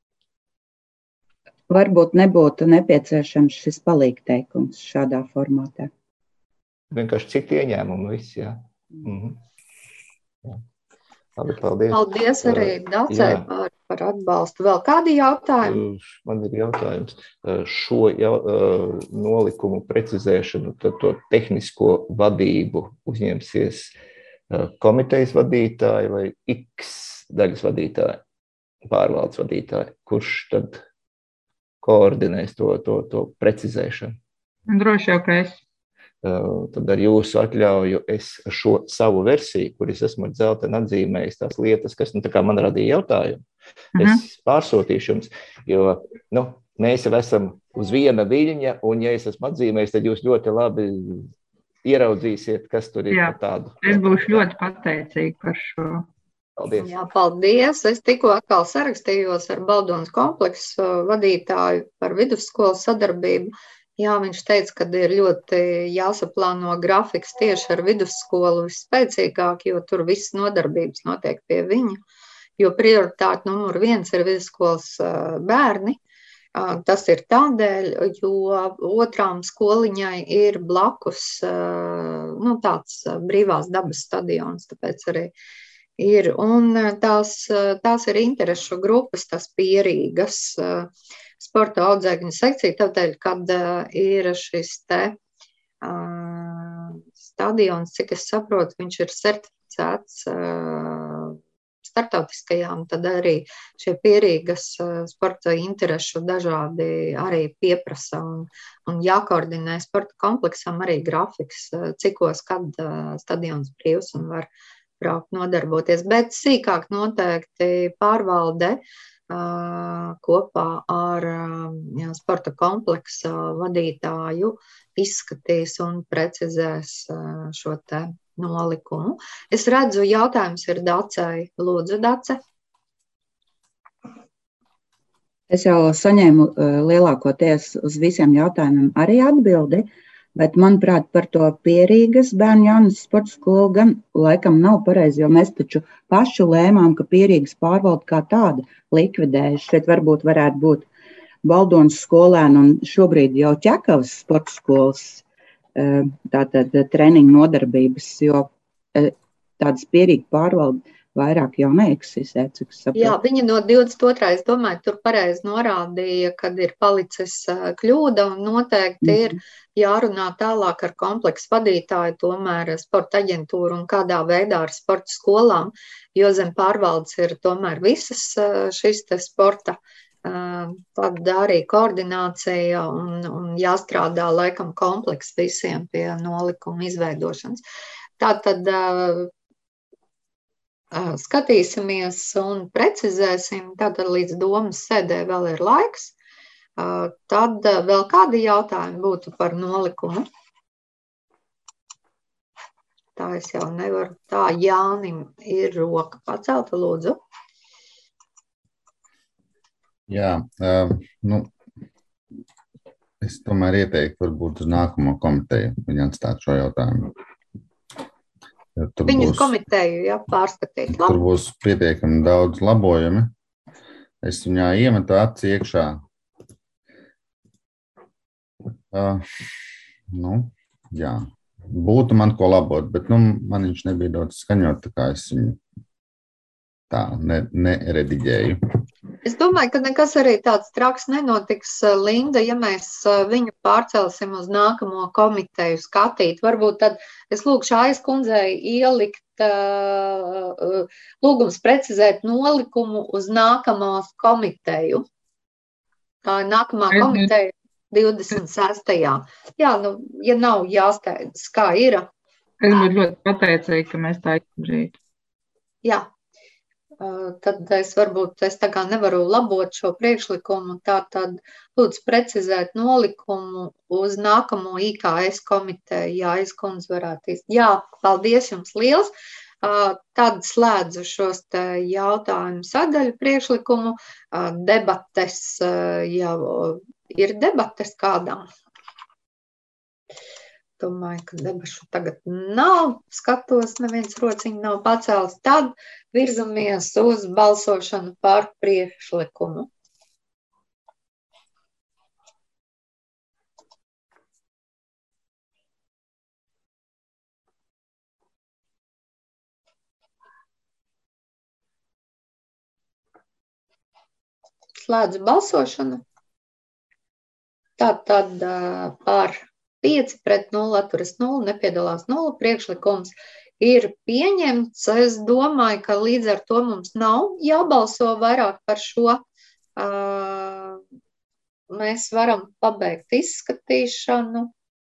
Varbūt nebūtu nepieciešams šis palīgteikums šādā formātā. Vienkārši citi ieņēmumi viss, jā. Mhm. Jā. Labi, paldies. Paldies arī Dacei par, par atbalstu. Vēl kādi jautājumi? Man ir jautājums. Šo jau, nolikumu precizēšanu, tad to tehnisko vadību uzņemsies komitejas vadītāji vai X daļas vadītāji, pārvaldes vadītāji? Kurš tad koordinēs to, to, to precizēšanu? Droši jau, ka es. Tad ar jūsu atļauju es šo savu versiju, kur es esmu dzelteni atzīmējis tās lietas, kas nu, tā kā man radīja jautājumu, uh-huh. es pārsūtīšu jums, jo nu, mēs jau esam uz viena viļņa, un ja es esmu atzīmējis, tad jūs ļoti labi ieraudzīsiet, kas tur ir. Jā, tādu. Es būšu ļoti pateicīga par šo. Paldies. Jā, paldies. Es tikko atkal sarakstījos ar Baldonas kompleksu vadītāju par vidusskolas sadarbību. Jā, viņš teica, ka ir ļoti jāsaplāno grafiks tieši ar vidusskolu visspēcīgāk, jo tur viss nodarbības notiek pie viņa, jo prioritāte numur viens ir vidusskolas bērni. Tas ir tādēļ, jo otrām skoliņai ir blakus nu, tāds brīvās dabas stadions, tāpēc arī ir. Un tās, tās ir interešu grupas, tas pierīgas sporta audzēkņu sekcija, tādēļ, kad uh, ir šis te uh, stadions, cik es saprotu, viņš ir certificēts uh, startautiskajām, tad arī šie pierīgas uh, sporta interešu dažādi arī pieprasa un, un jākoordinē sporta kompleksam arī grafiks, uh, cikos, kad uh, stadions brīvs un var braukt nodarboties, bet sīkāk noteikti pārvalde kopā ar jā, sporta kompleksa vadītāju izskatīs un precizēs šo te nolikumu. Es redzu, jautājums ir Dacei. Lūdzu, Dace. Es jau saņēmu lielākoties uz visiem jautājumiem arī atbildi, bet, manuprāt, par to Pierīgas bērnu jaunas sporta skolu gan laikam nav pareizi, jo mēs taču pašu lēmām, ka Pierīgas pārvalde kā tāda likvidējuši. Šeit varbūt varētu būt Baldonas skolēni un šobrīd jau Ķekavas sporta skolas tātad treniņu nodarbības, jo tādas Pierīga pārvalde vairāk jau neeksistē, cik saprotu. Jā, viņa no divdesmit otrā es domāju, tur pareizi norādīja, kad ir palicis kļūda un noteikti ir jārunā tālāk ar kompleksu vadītāju, tomēr sporta aģentūru un kādā veidā ar sporta skolām, jo zem pārvaldes ir tomēr visas šis te sporta, tad arī koordinācija un, un jāstrādā laikam kompleks visiem pie nolikuma izveidošanas. Tātad skatīsimies un precizēsim, tātad līdz domas sēdē vēl ir laiks. Tad vēl kādi jautājumi būtu par nolikumu? Tā es jau nevaru. Tā, Jānim ir roka pacelta, lūdzu. Jā, uh, nu, es tomēr ieteiktu varbūt uz nākamo komiteju viņa atstāt šo jautājumu. Viņu būs, komiteju, jā, pārskatīt. Labi. Tur būs pietiekami daudz labojumi. Es viņā iemetu aci iekšā. Uh, nu, jā. Būtu man ko labot, bet nu, man viņš nebija daudz skaņot, tā kā es viņu tā ne, nerediģēju. Es domāju, ka nekas arī tāds traks nenotiks, Linda, ja mēs viņu pārcelsim uz nākamo komiteju skatīt. Varbūt tad es lūkšu Aiz kundzei ielikt uh, lūgums precizēt nolikumu uz nākamos komiteju. Tā ir nākamā komiteja divdesmit sestajā Jā, nu, ja nav jāsteidz, kā ir. Es būtu ļoti pateicīga, ka mēs tā izdarītu. Jā. Tad es varbūt es tā kā nevaru labot šo priekšlikumu, tā tad lūdzu precizēt nolikumu uz nākamo I K S komiteju, ja Aiz kundze varētu izdarīt. Jā, paldies jums liels. Tad slēdzu šos te jautājumu sadaļu priekšlikumu. Debates, jau ir debates kādām? Domāju, ka debašu tagad nav, skatos, neviens rociņi nav pacēlis. Tad virzamies uz balsošanu par priekšlikumu. Slēdzu balsošanu. Tātad par pieci pret nulli, atturas nulli, nepiedalās nulli, priekšlikums ir pieņemts. Es domāju, ka līdz ar to mums nav jābalso vairāk par šo. Mēs varam pabeigt izskatīšanu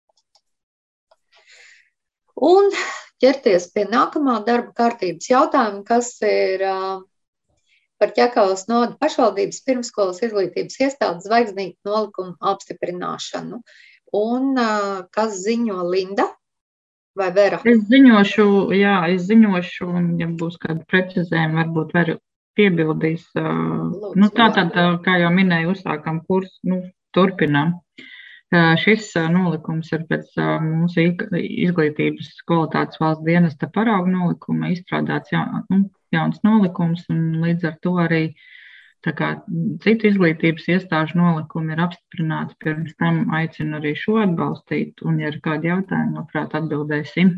un ķerties pie nākamā darba kārtības jautājuma, kas ir par Ķekavas novada pašvaldības pirmsskolas izglītības iestādes zvaigznītu nolikumu apstiprināšanu. Un kas ziņo Linda vai Vera? Es ziņošu, jā, es ziņošu, un ja būs kāda precizējuma, varbūt Vera piebildīs. Lūdzu, nu, tātad, kā jau minēju, uzsākam kursu, nu, turpinām. Šis nolikums ir pēc mūsu izglītības kvalitātes valsts dienesta parauga nolikuma izstrādāts ja, nu, jauns nolikums, un līdz ar to arī tā kā citu izglītības iestāžu nolikumi ir apstiprināti, pirms tam aicinu arī šo atbalstīt, un ja ir kādi jautājumi, labprāt atbildēsim.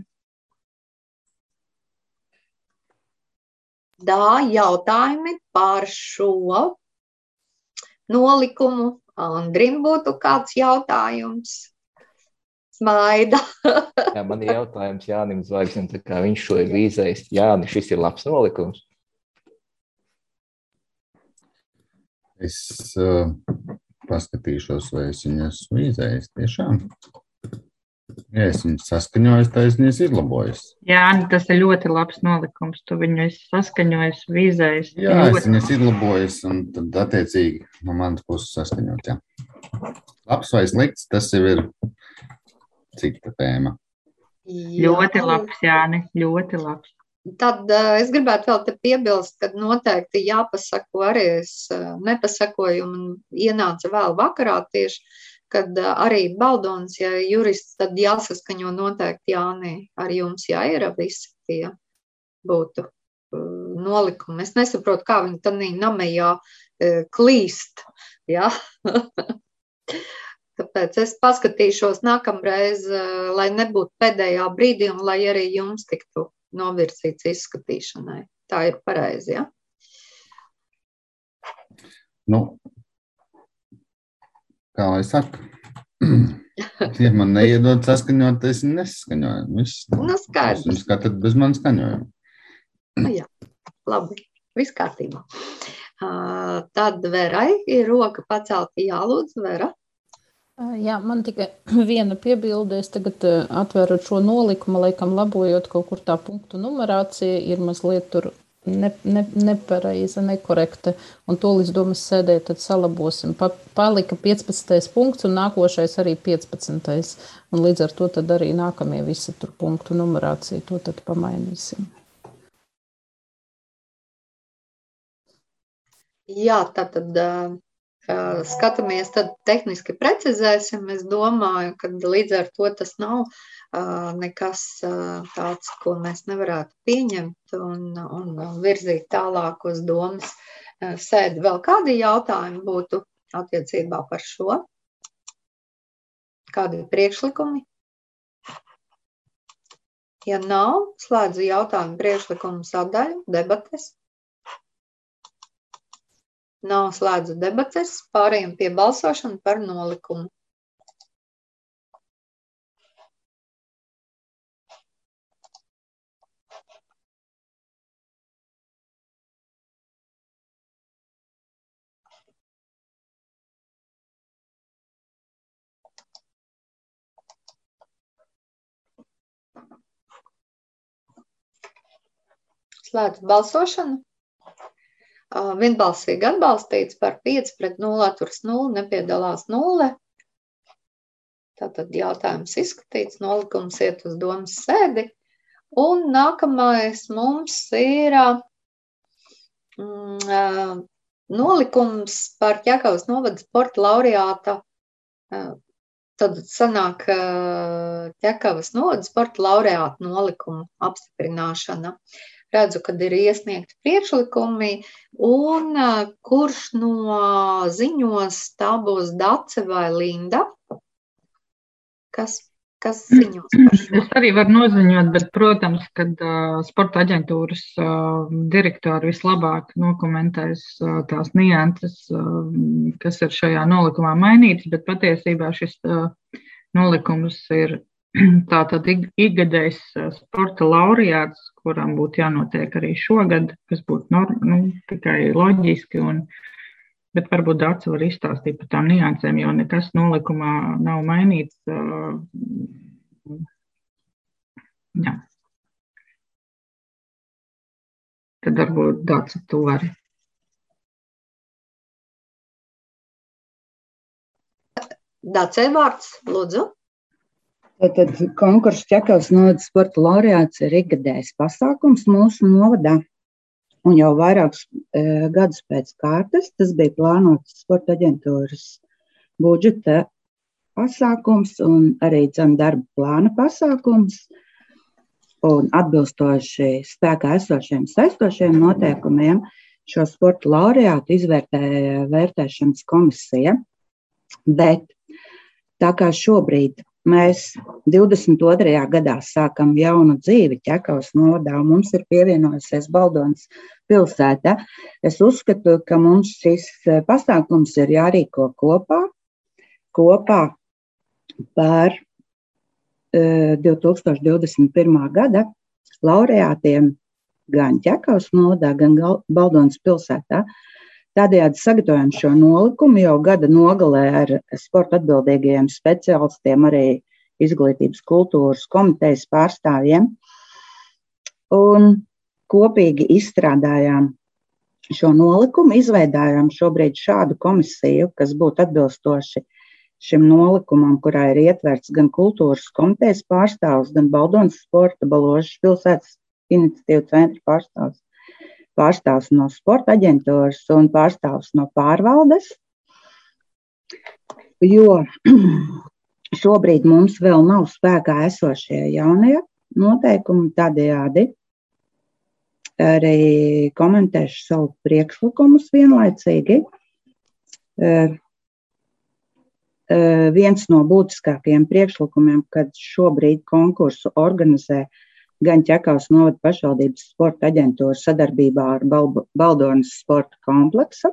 Tā jautājumi par šo nolikumu. Andrim būtu kāds jautājums. Smaida. Jā, man ir jautājums Jānim Zvaigznim, tā kā viņš šo ir vīzējis. Jāni, šis ir labs nolikums. Es uh, paskatīšos, vai es viņu esmu vīzējis tiešām. Ja es viņu saskaņoju, tad es viņu izlaboju. Jā, tas ir ļoti labs nolikums. Tu viņu esi saskaņojis, vīzējis. Jā, es viņu izlaboju, un tad attiecīgi no manas puses saskaņot. Jā. Labs vai slikts, tas jau ir cita tēma. Jā. Ļoti labs, Jāni, ļoti labs. Tad uh, es gribētu vēl te piebilst, ka noteikti jāpasako arī, es uh, nepasakoju un ienāca vēl vakarā tieši, kad uh, arī Baldons, ja jurists, tad jāsaskaņo noteikti Jānī. Ar jums jāir visi tie būtu uh, nolikumi. Es nesaprotu, kā viņi tādī namējā uh, klīst, jā. Tāpēc es paskatīšos nākamreiz, uh, lai nebūtu pēdējā brīdī un lai arī jums tiktu novirzīts izskatīšanai. Tā ir pareizi, ja? Nu, kā lai saka, ja man neiedod saskaņot, es nesaskaņoju. Viss, nu, skaidrs. Jūs skatāt bez man skaņojumu. Nu, jā, labi, viss kārtībā. Uh, tad Verai ir roka pacelta, jālūdz, Vera. Jā, man tikai viena piebilde. Es tagad atveru šo nolikumu, laikam labojot kaut kur tā punktu numerācija, ir mazliet tur ne, ne, nepareiza, nekorekta. Un to līdz domas sēdē tad salabosim. Pa, palika piecpadsmitais punkts un nākošais arī piecpadsmitais Un līdz ar to tad arī nākamie visi tur punktu numerācija, to tad pamainīsim. Jā, tātad uh, skatāmies, tad tehniski precizēsim. Es domāju, ka līdz ar to tas nav uh, nekas uh, tāds, ko mēs nevarētu pieņemt un, un virzīt tālāk uz domas uh, sēdi. Vēl kādi jautājumi būtu attiecībā par šo? Kādi priekšlikumi? Ja nav, slēdzu jautājumu priekšlikumu sadaļu, debates. Nav, slēdzu debates, pārējiem pie balsošana par nolikumu. Slēdzu balsošanu. Vienbalsīgi atbalstīts par pieci pret nulli, atturas nulle, nepiedalās nulle. Tātad jautājums izskatīts, nolikums iet uz domas sēdi. Un nākamais mums ir mm, nolikums par Ķekavas novada sporta laureāta. Tad sanāk Ķekavas novada sporta laureāta nolikumu apstiprināšana. Redzu, kad ir iesniegti priekšlikumi, un kurš no ziņos tā būs Dace vai Linda? Kas, kas ziņos par šo? Es arī varu noziņot, bet, protams, kad uh, sporta aģentūras uh, direktori vislabāk nokomentēs uh, tās nianses, uh, kas ir šajā nolikumā mainītas, bet patiesībā šis uh, nolikums ir tātad ikgadējs sporta laureāts, kuram būtu jānotiek arī šogad, kas būtu norm, nu, tikai loģiski, un, bet varbūt Dace var izstāstīt par tām niansēm, jo nekas nolikumā nav mainīts. Jā. Tad varbūt Dace tu vari. Dace vārds, lūdzu. Tad konkurss Ķekavas novada sporta laureāts ir ikgadējs pasākums mūsu novadā. Un jau vairākus e, gadus pēc kārtas tas bija plānots sporta aģentūras budžeta pasākums un arī dzem darba plāna pasākums. Un atbilstoši spēkā esošiem saistošiem noteikumiem šo sporta laureātu izvērtēja vērtēšanas komisija. Bet tā kā šobrīd mēs divdesmit otrajā gadā sākam jaunu dzīvi Ķekavas novadā, un mums ir pievienojusies Baldonas pilsēta. Es uzskatu, ka mums šis pasākums ir jārīko kopā, kopā par uh, divi tūkstoši divdesmit pirmā gada laureātiem gan Ķekavas novadā, gan Baldonas pilsētā. Tādējādi sagatavojam šo nolikumu jau gada nogalē ar sporta atbildīgajiem speciālistiem, arī izglītības kultūras komitejas pārstāvjiem. Un kopīgi izstrādājām šo nolikumu, izveidājām šobrīd šādu komisiju, kas būtu atbilstoši šim nolikumam, kurā ir ietverts gan kultūras komitejas pārstāvs, gan Baldonas sporta, Baložas pilsētas iniciatīvu centra pārstāvs. Pārstāvs no sporta aģentūras un pārstāvs no pārvaldes, jo šobrīd mums vēl nav spēkā esošie jaunie noteikumi, tādējādi arī komentēšu savu priekšlikumus vienlaicīgi. Viens no būtiskākajiem priekšlikumiem, kad šobrīd konkursu organizē gan Ķekavas novada pašvaldības sporta aģentūra sadarbībā ar Baldonas sporta kompleksu.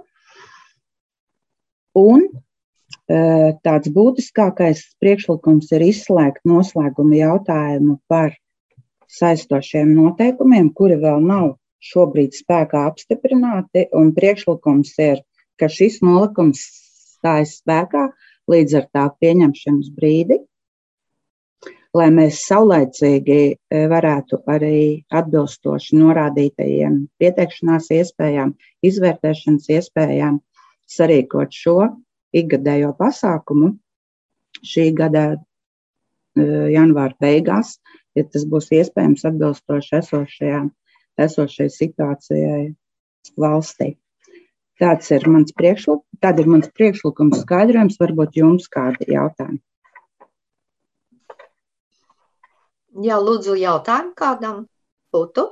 Un tāds būtiskākais priekšlikums ir izslēgt noslēguma jautājumu par saistošiem noteikumiem, kuri vēl nav šobrīd spēkā apstiprināti, un priekšlikums ir, ka šis nolikums stājas spēkā līdz ar tā pieņemšanas brīdi, lai mēs saulaicīgi varētu arī atbilstoši norādītajiem pieteikšanās iespējām, izvērtēšanas iespējām sarīkot šo ikgadējo pasākumu šī gada janvāra beigās, ja tas būs iespējams atbilstoši esošajām, esošajai situācijai valstī. Tāds ir mans priekšlikums, tād ir mans priekšlikums skaidrojums, varbūt jums kādi jautājumi. Jā, lūdzu, jautājumu kādam būtu?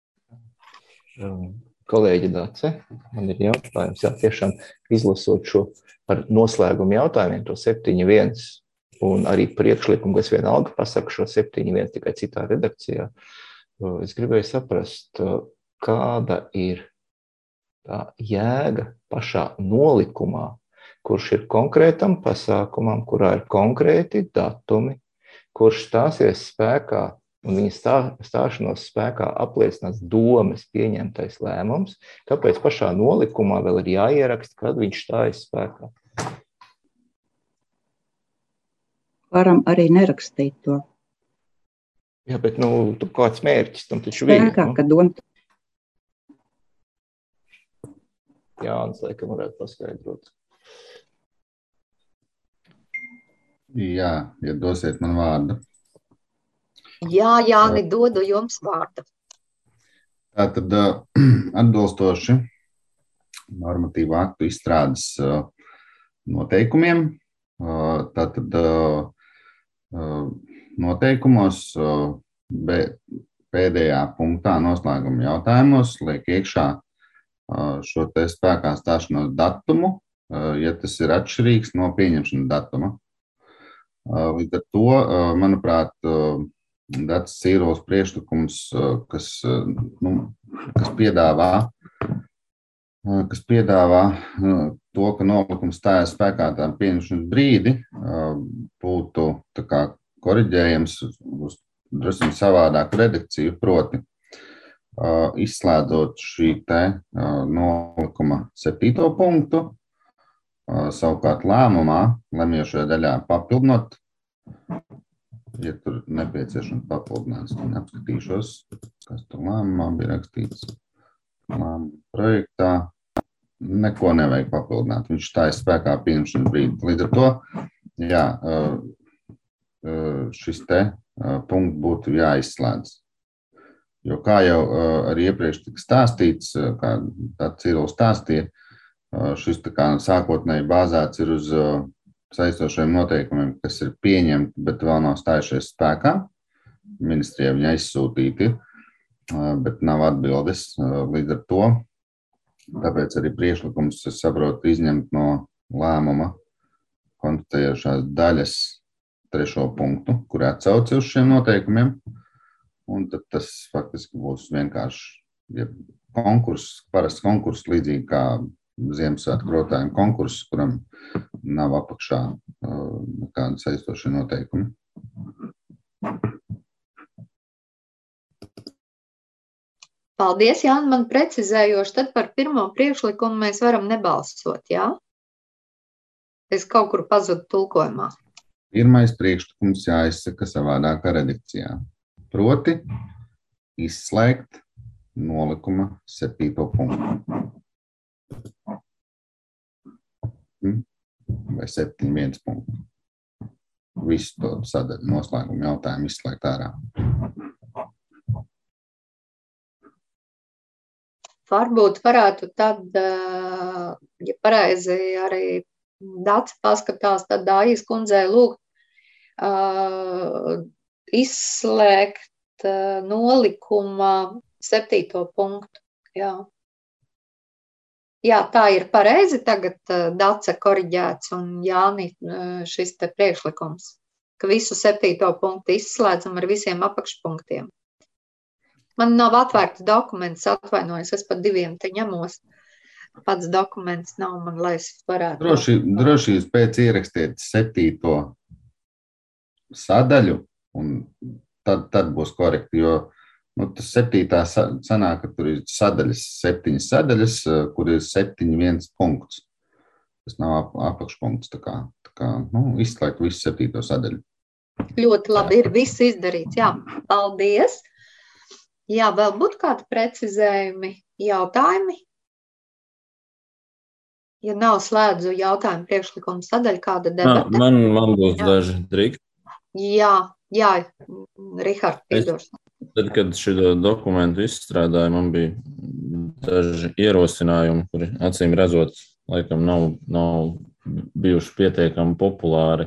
Kolēģi Dace, man ir jautājums, jā, tiešām izlasot šo par noslēgumu jautājumiem, to septiņi viens, un arī priekšlikumu, kas vienalga pasaka šo septiņi viens tikai citā redakcijā. Es gribēju saprast, kāda ir tā jēga pašā nolikumā, kurš ir konkrētam pasākumam, kurā ir konkrēti datumi, kurš stāsies spēkā un viņa stā, stāšanos spēkā apliecinās domes pieņemtais lēmums, kāpēc pašā nolikumā vēl ir jāieraksta, kad viņš stājas spēkā. Varam arī nerakstīt to. Jā, bet, nu, tu kāds mērķis tam taču vien. Spēkā, ka doma. Jānis, laikam, varētu paskaidrot. Jā, ja dosiet man vārdu. Jā, Jāni, dodu jums vārdu. Tātad atbilstoši normatīvu aktu izstrādes noteikumiem, tātad noteikumos pēdējā punktā noslēguma jautājumos liek iekšā šo te spēkā stāšanos datumu, ja tas ir atšķirīgs no pieņemšanas datuma. Līdz ar to, manuprāt, Dats Cīrols priekšlikums, kas, nu, kas piedāvā, kas piedāvā to, ka nolikums stājas spēkā tā pieņemšanas brīdi, būtu tā kā koriģējams uz drusku savādāku redakciju, proti, izslēdzot šī te nolikuma septīto punktu, savukārt lēmumā, lemjošajā daļā papildinot, ja tur nepieciešams papildināt, tad apskatīšos, kas tur lēmumā bija rakstīts. Lēmuma projektā neko nevajag papildināt, viņš stājas spēkā pieņemšanas brīdi. Līdz ar to, jā, šis te punkts būtu jāizslēdz. Jo kā jau arī iepriekš tika stāstīts, kā tāds Cīrols stāstīja, šis tā kā sākotnēji bāzēts ir uz saistošiem noteikumiem, kas ir pieņemti, bet vēl nav stājušies spēkā. Ministrijai viņa aizsūtīti, bet nav atbildes līdz ar to. Tāpēc arī priekšlikums, es saprotu, izņemt no lēmuma konstatējošās daļas trešo punktu, kur atsauci uz šiem noteikumiem. Un tad tas faktiski būs vienkārši ja konkurss, parasts konkurss, līdzīgi kā Ziemassvētku rotājumu konkurss, kuram nav apakšā nekādi saistošie noteikumi. Paldies, Jāni, man precizējoši, tad par pirmo priekšlikumu mēs varam nebalsot, jā? Es kaut kur pazudu tulkojumā. Pirmais priekšlikums jāizsaka savādākā redakcijā. Proti, izslēgt nolikuma septīto punktu. Vai septiņi viens punktu. Visu to sadaļu noslēgumu jautājumu izslēgt ārā. Varbūt varētu tad, ja pareizi arī Dats paskatās, tad Dājas kundzei lūgt uh, izslēgt uh, nolikuma septīto punktu. Jā. Jā, tā ir pareizi tagad Dace koriģēts un Jāni šis te priekšlikums, ka visu septīto punktu izslēdzam ar visiem apakšpunktiem. Man nav atvērts dokuments, atvainojos, es pat diviem te ņemos. Pats dokuments nav man, lai es varētu. Droši, drošības pēc ierakstiet septīto sadaļu un tad, tad būs korekti, jo nu, tas septītā sanāk, ka tur ir sadaļas, septiņas sadaļas, kur ir septiņi viens punkts. Tas nav apakšpunkts, tā kā, tā kā nu, izslēgt visu septīto sadaļu. Ļoti labi, ir viss izdarīts, jā. Paldies! Jā, vēl būtu kādi precizējumi, jautājumi? Ja nav, slēdzu jautājumu priekšlikumu sadaļu, kāda debata? Man, man būs jā. daži drīk. Jā, jā, Rihard, piedošs. Tad, kad šo dokumentu izstrādāju, man bija daži ierosinājumi, kuri acīm redzot, laikam nav, nav bijuši pietiekami populāri.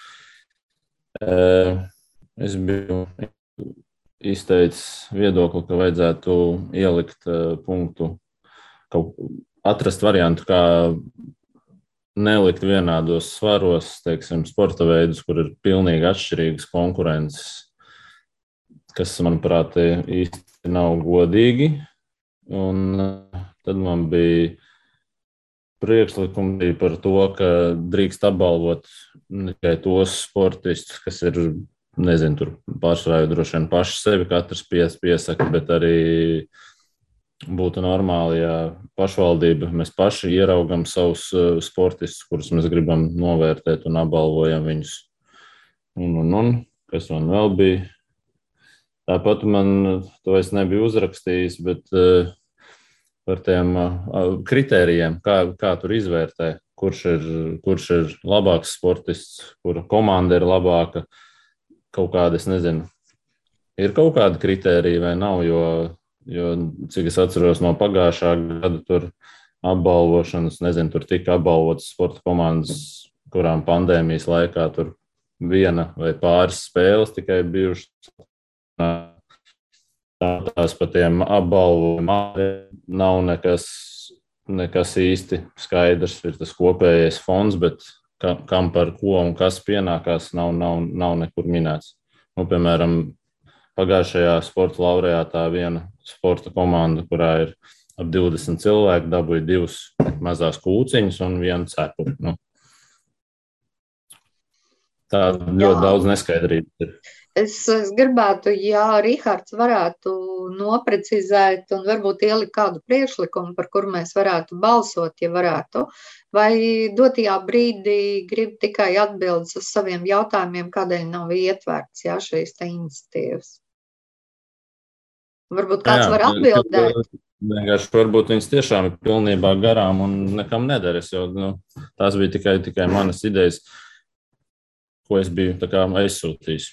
Es biju izteicis viedokli, ka vajadzētu ielikt punktu, kaut atrast variantu, kā nelikt vienādos svaros, teiksim, sporta veidus, kur ir pilnīgi atšķirīgas konkurences, kas, manuprāt, īsti nav godīgi. Un tad man bija priekšlikumi par to, ka drīkst apbalvot ne tikai tos sportistus, kas ir, nezinu, tur pārsvarā droši vien paši sevi katrs pies, piesaka, bet arī būtu normāli, ja pašvaldība, mēs paši ieraugam savus sportistus, kurus mēs gribam novērtēt un apbalvojam viņus. Un, un, un, kas man vēl bija? Tāpat man, to es nebiju uzrakstījis, bet uh, par tiem uh, kritērijiem, kā, kā tur izvērtē, kurš ir, kurš ir labāks sportists, kura komanda ir labāka, kaut kāda, es nezinu, ir kaut kāda kritērija vai nav, jo Jo, cik es atceros no pagājušā gada tur apbalvošanas, nezinu, tur tika apbalvotas sporta komandas, kurām pandēmijas laikā tur viena vai pāris spēles tikai bijušas. Tās pa tiem apbalvojumiem nav nekas, nekas īsti skaidrs, ir tas kopējais fonds, bet kam par ko un kas pienākās, nav, nav, nav nekur minēts. Nu, piemēram, pagājušajā sporta laureātā viena sporta komanda, kurā ir ap divdesmit cilvēki, dabūja divas mazās kūciņas un vienu cepuri. Nu. Tā ļoti Jā. Daudz neskaidrības ir. Es, es gribētu, ja Rihards varētu noprecizēt un varbūt ielikt kādu priekšlikumu, par kuru mēs varētu balsot, ja varētu, vai dotajā brīdī grib tikai atbildes uz saviem jautājumiem, kādēļ nav ietverts jā, šīs te iniciatīvas. Varbūt kāds Jā, var atbildēt. Vienkārši varbūt viņas tiešām ir pilnībā garām un nekam nederas, jo nu, tās bija tikai, tikai manas idejas, ko es biju tā kā aizsūtījis.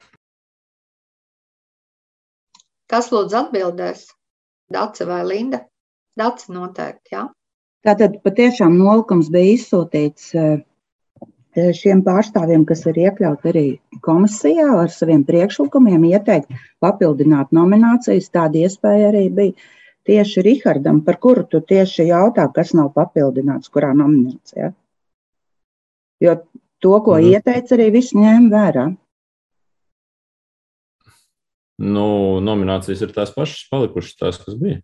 Kas lūdzu atbildēs? Dace vai Linda? Dace noteikti, jā. Tātad patiešām nolikums bija izsūtīts šiem pārstāvjiem, kas ir iekļauti arī komisijā ar saviem priekšlikumiem, ieteikt papildināt nominācijas. Tāda iespēja arī bija tieši Rihardam, par kuru tu tieši jautā, kas nav papildināts, kurā nominācijā. Jo to, ko mm. ieteica, arī visu ņēma vērā. Nu, nominācijas ir tās pašas palikušas, tās, kas bija.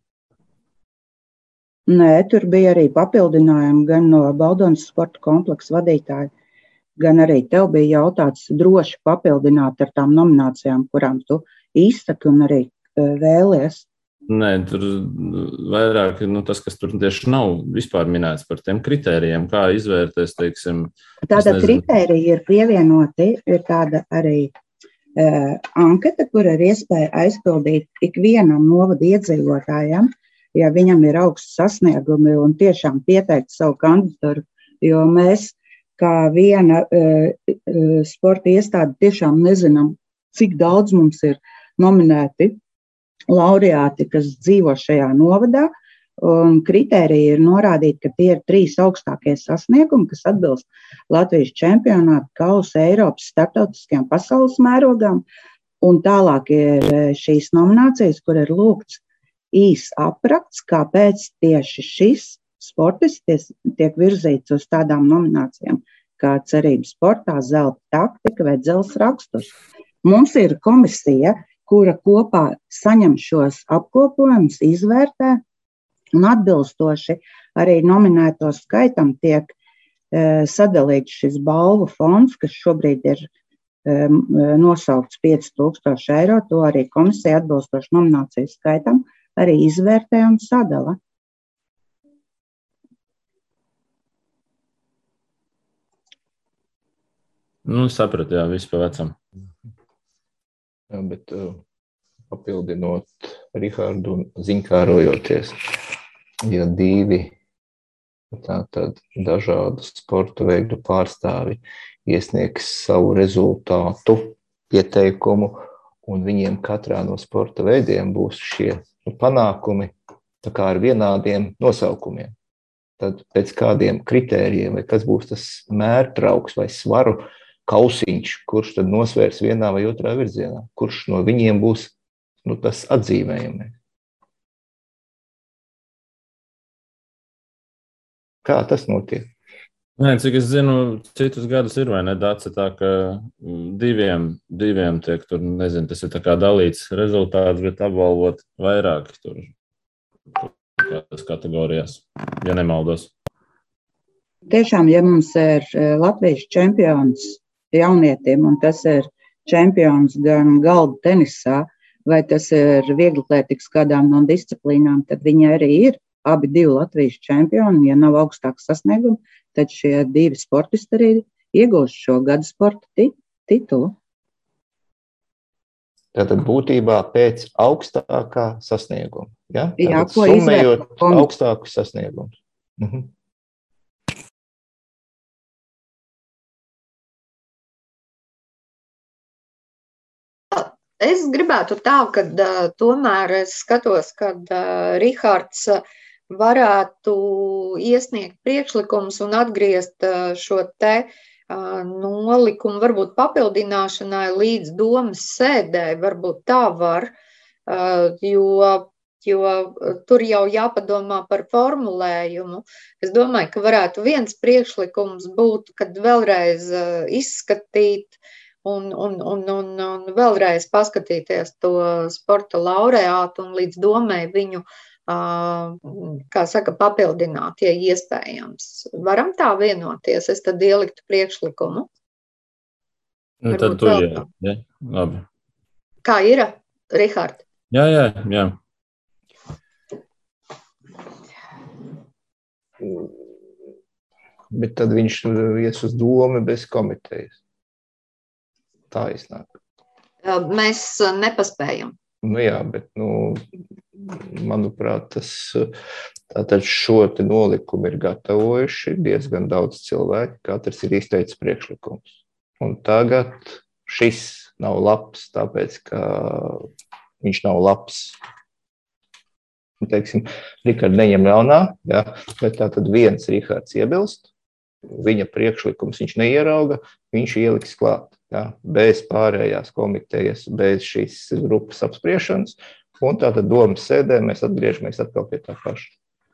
Nē, tur bija arī papildinājumi gan no Baldonas sporta kompleksa vadītāja, gan arī tev bija jautāts droši papildināt ar tām nominācijām, kurām tu izsaki un arī vēlies. Nē, tur vairāk nu, tas, kas tur tieši nav vispār minēts par tiem kritērijiem, kā izvērtēs, teiksim. Tāda kritērija ir pievienoti, ir tāda arī uh, anketa, kur ir iespēja aizpildīt ikvienam novada iedzīvotājam, ja viņam ir augsts sasniegumi un tiešām pieteikt savu kandidatūru, jo mēs kā viena uh, sporta iestāde tiešām nezinām, cik daudz mums ir nominēti laureāti, kas dzīvo šajā novadā. Un kritērija ir norādīt, ka tie ir trīs augstākie sasniegumi, kas atbilst Latvijas čempionāta, kausa, Eiropas, starptautiskajām pasaules mērogām. Un tālāk ir šīs nominācijas, kur ir lūgts īs apraksts, kāpēc tieši šis sportists tiek virzīts uz tādām nominācijām kā cerības sportā, zelta taktika vai dzelzs raksturs. Mums ir komisija, kura kopā saņem šos apkopojumus, izvērtē un atbilstoši arī nominēto skaitam tiek e, sadalīts šis balvu fonds, kas šobrīd ir e, nosaukts pieci tūkstoši eiro. To arī komisija atbilstoši nominācijas skaitam arī izvērtē un sadala. Nu, sapratu, jā, viss pa vecam. Jā, bet uh, papildinot Rihardu un ziņkārojoties, ja divi tātad dažādu sporta veidu pārstāvi iesniegs savu rezultātu, ieteikumu, un viņiem katrā no sporta veidiem būs šie panākumi tā kā ar vienādiem nosaukumiem. Tad pēc kādiem kritērijiem, vai kas būs tas mērtrauks vai svaru kausiņš, kurš tad nosvērs vienā vai otrā virzienā, kurš no viņiem būs nu, tas atzīmējumi. Kā tas notiek? Nē, cik es zinu, citus gadus ir vai ne Dace tā, ka diviem, diviem tiek tur, nezinu, tas ir tā kā dalīts rezultāts, bet apbalvot vairāk tur. kādās kategorijās, ja nemaldos. Tiešām, ja mums ir Latvijas čempions jaunietiem, un tas ir čempions gan galda tenisā, vai tas ir vieglatlētikas kādām no disciplīnām, tad viņi arī ir abi divi Latvijas čempioni. Ja nav augstāks sasniegums, tad šie divi sportisti arī iegūst šo gada sporta titulu. Tātad būtībā pēc augstākā sasnieguma. Ja? Jā, ko summējot augstāku sasniegumu. Mhm. Es gribētu tā, ka uh, tomēr es skatos, ka uh, Rihards varētu iesniegt priekšlikumus un atgriezt uh, šo te uh, nolikumu, varbūt papildināšanai līdz domas sēdē, varbūt tā var, uh, jo, jo tur jau jāpadomā par formulējumu. Es domāju, ka varētu viens priekšlikums būt, kad vēlreiz uh, izskatīt Un, un, un, un, un vēlreiz paskatīties to sporta laureātu un līdz domai viņu, kā saka, papildināt, ja iespējams. Varam tā vienoties, es tad ieliktu priekšlikumu. Nu, tad tu, jā, jā, labi. Kā ir, Rihard? Jā, jā, jā. Bet tad viņš ies uz domu bez komitejas. Tā iznāk. Mēs nepaspējam. Nu jā, bet, nu, manuprāt, tas, tātad šo te nolikumu ir gatavojuši diezgan daudz cilvēki, katrs ir izteicis priekšlikums. Un tagad šis nav labs, tāpēc, ka viņš nav labs. Teiksim, Rihards neņem ļaunā, jā, bet tātad viens Rihards iebilst, viņa priekšlikums viņš neierauga, viņš ieliks klāt. Jā, bez pārējās komitejas, bez šīs grupas apspriešanas, un tātad domas sēdē mēs atgriežamies atkal pie tā paša.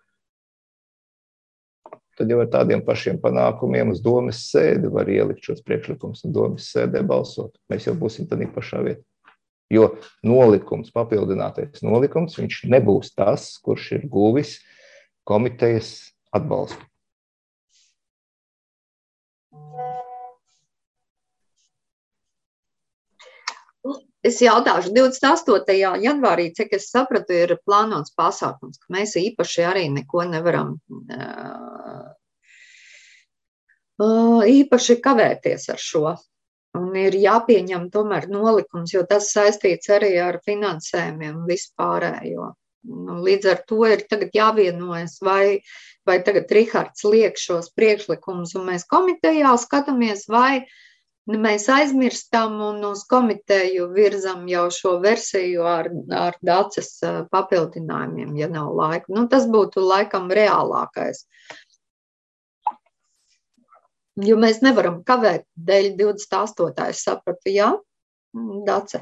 Tad jau ar tādiem pašiem panākumiem uz domas sēdi var ielikt šos priekšlikumus un domas sēdē balsot. Mēs jau būsim tādā pašā vietā. Jo nolikums, papildinātais nolikums, viņš nebūs tas, kurš ir guvis komitejas atbalstu. Es jautāšu, divdesmit astotajā janvārī, cik es sapratu, ir plānots pasākums, ka mēs īpaši arī neko nevaram īpaši kavēties ar šo. Un ir jāpieņem tomēr nolikums, jo tas saistīts arī ar finansējumiem vispārējo. Līdz ar to ir tagad jāvienojas, vai, vai tagad Rihards liek šos priekšlikumus, un mēs komitejā skatāmies, vai mēs aizmirstam un uz komiteju virzam jau šo versiju ar, ar daces papildinājumiem, ja nav laika. Nu, tas būtu laikam reālākais. Jo mēs nevaram kavēt dēļ divdesmit astotā, es sapratu, jā, dace.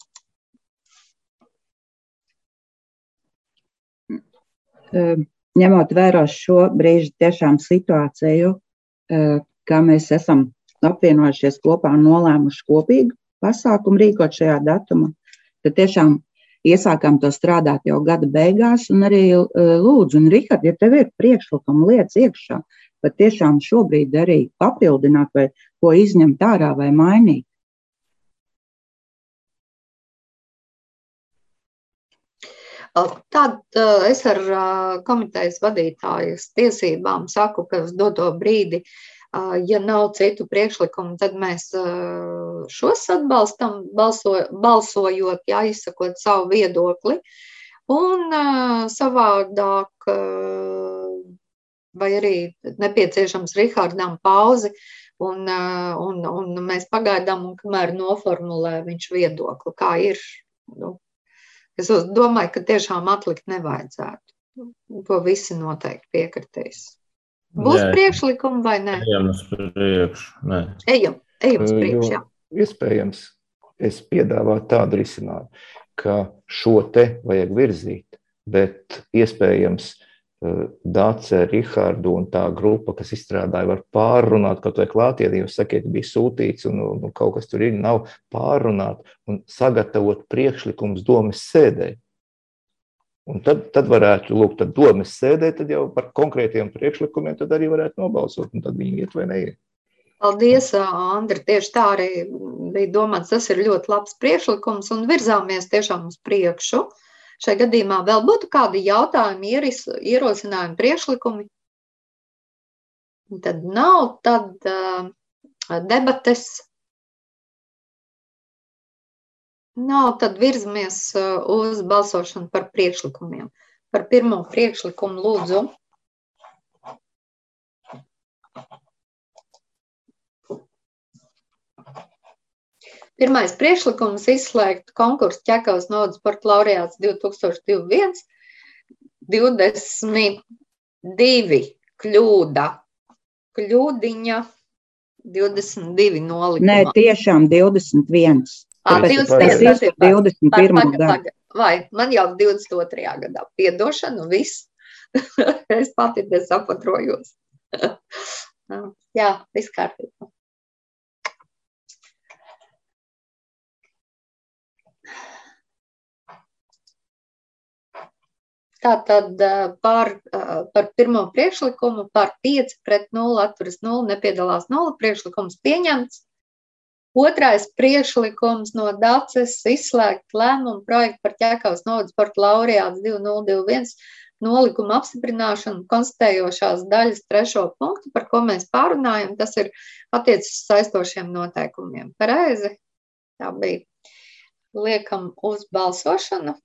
Ņemot vērā šo brīži tiešām situāciju, kā mēs esam apvienojušies kopā un nolēmuši kopīgu pasākumu rīkot šajā datumā, tad tiešām iesākām to strādāt jau gada beigās un arī lūdzu, un Rihard, ja tev ir priekšlikuma lietas iekšā, pat tiešām šobrīd arī papildināt vai ko izņemt ārā vai mainīt. Tad es ar komitejas vadītājas tiesībām saku, ka uz doto brīdi, ja nav citu priekšlikumu, tad mēs šos atbalstam, balso, balsojot, jā, izsakot savu viedokli. Un savādāk, vai arī nepieciešams Rihardam pauzi, un, un, un mēs pagaidām, un kamēr noformulē viņš viedokli, kā ir. Nu, es domāju, ka tiešām atlikt nevajadzētu. To visi noteikti piekritīs. Būs jā, priekšlikumi vai ne? Ejam uz priekšu, nē. Ejam, ejam uz priekšu, jā. Iespējams, es piedāvāju tādu risinājumu, ka šo te vajag virzīt, bet iespējams Dace, Rihardu un tā grupa, kas izstrādāja, var pārrunāt, kaut vai klātienī, jūs sakiet, bija sūtīts un, un kaut kas tur ir, nav pārrunāt un sagatavot priekšlikums domas sēdē. Un tad, tad varētu, lūk, tad domes sēdē, tad jau par konkrētiem priekšlikumiem tad arī varētu nobalsot, un tad viņi iet vai neiet. Paldies, Andri. Tieši tā arī bija domāts, tas ir ļoti labs priekšlikums un virzāmies tiešām uz priekšu. Šai gadījumā vēl būtu kādi jautājumi, ierosinājumi, priekšlikumi? Tad nav, tad uh, debates nav, tad virzamies uh, uz balsošanu par priekšlikumiem. Par pirmo priekšlikumu lūdzu. Pirmais priekšlikums izslēgt konkursu Ķekavas naudas sporta laureāts divi tūkstoši divdesmit viens, divdesmit divi kļūda, kļūdiņa divdesmit divi nolikumā. Nē, tiešām divdesmit viens. Tāpēc tas ir divdesmit pirmā gadā. Vai, man jau divdesmit otrajā gadā. Piedošanu, viss. Es pati nesapatrojos. Jā, viss kārtībā. Tātad par, par pirmo priekšlikumu par pieci pret nulli atturas nulli, nepiedalās nulli, priekšlikums pieņemts. Otrais priekšlikums no Daces izslēgt lēmumu projektu par Ķekavas naudas sporta laureāts divi nulli divi viens nolikuma apstiprināšanu konstatējošās daļas trešo punktu, par ko mēs pārunājam, tas ir attiecas saistošiem noteikumiem. Pareizi? Tā bija. Liekam uz balsošanu.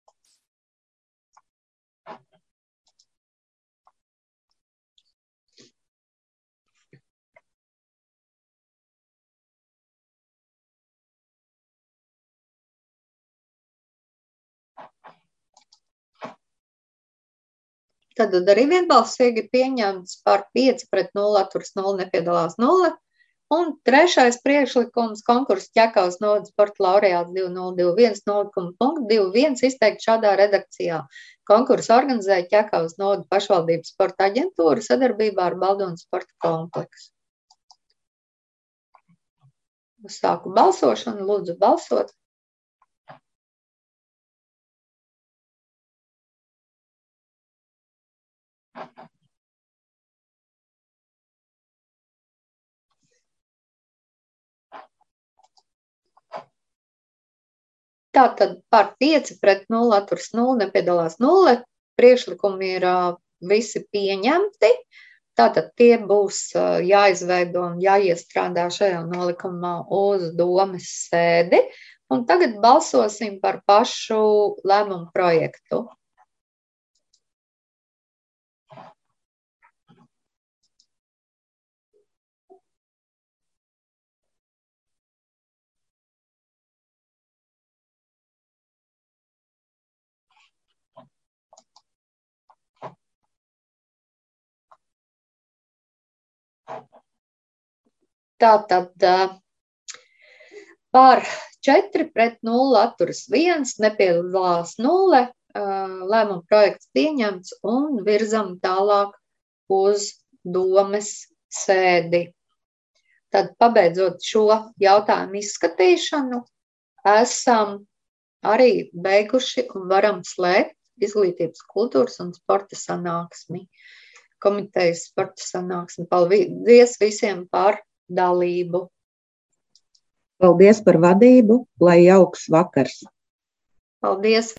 Tad arī vienbalsīgi pieņemts par pieci pret nulli, atturas nulli, nepiedalās nulli. Un trešais priekšlikums konkursu Ķekavas naudas sporta laureāts divi nulli divi viens nolikuma punkts divi viens izteikt šādā redakcijā. Konkursu organizēja Ķekavas naudas pašvaldības sporta aģentūra sadarbībā ar Baldonas sporta kompleksu. Sāku balsošanu, lūdzu balsot. Tātad par pieci pret nulli, atturas nulli, nepiedalās nulli. Priekšlikumi ir uh, visi pieņemti. Tātad tie būs uh, jāizveido un jāiestrādā šajā nolikumā uz domes sēdi. Un tagad balsosim par pašu lēmumu projektu. Tātad par četri pret nulli atturas viens, nepiedalās nulle, lēmuma projekts pieņemts un virzam tālāk uz domes sēdi. Tad pabeidzot šo jautājumu izskatīšanu, esam arī beiguši un varam slēgt izglītības, kultūras un sporta sanāksmi. Komitejas sporta sanāksmi. Paldies visiem par dalību. Paldies par vadību, lai jauks vakars. Paldies.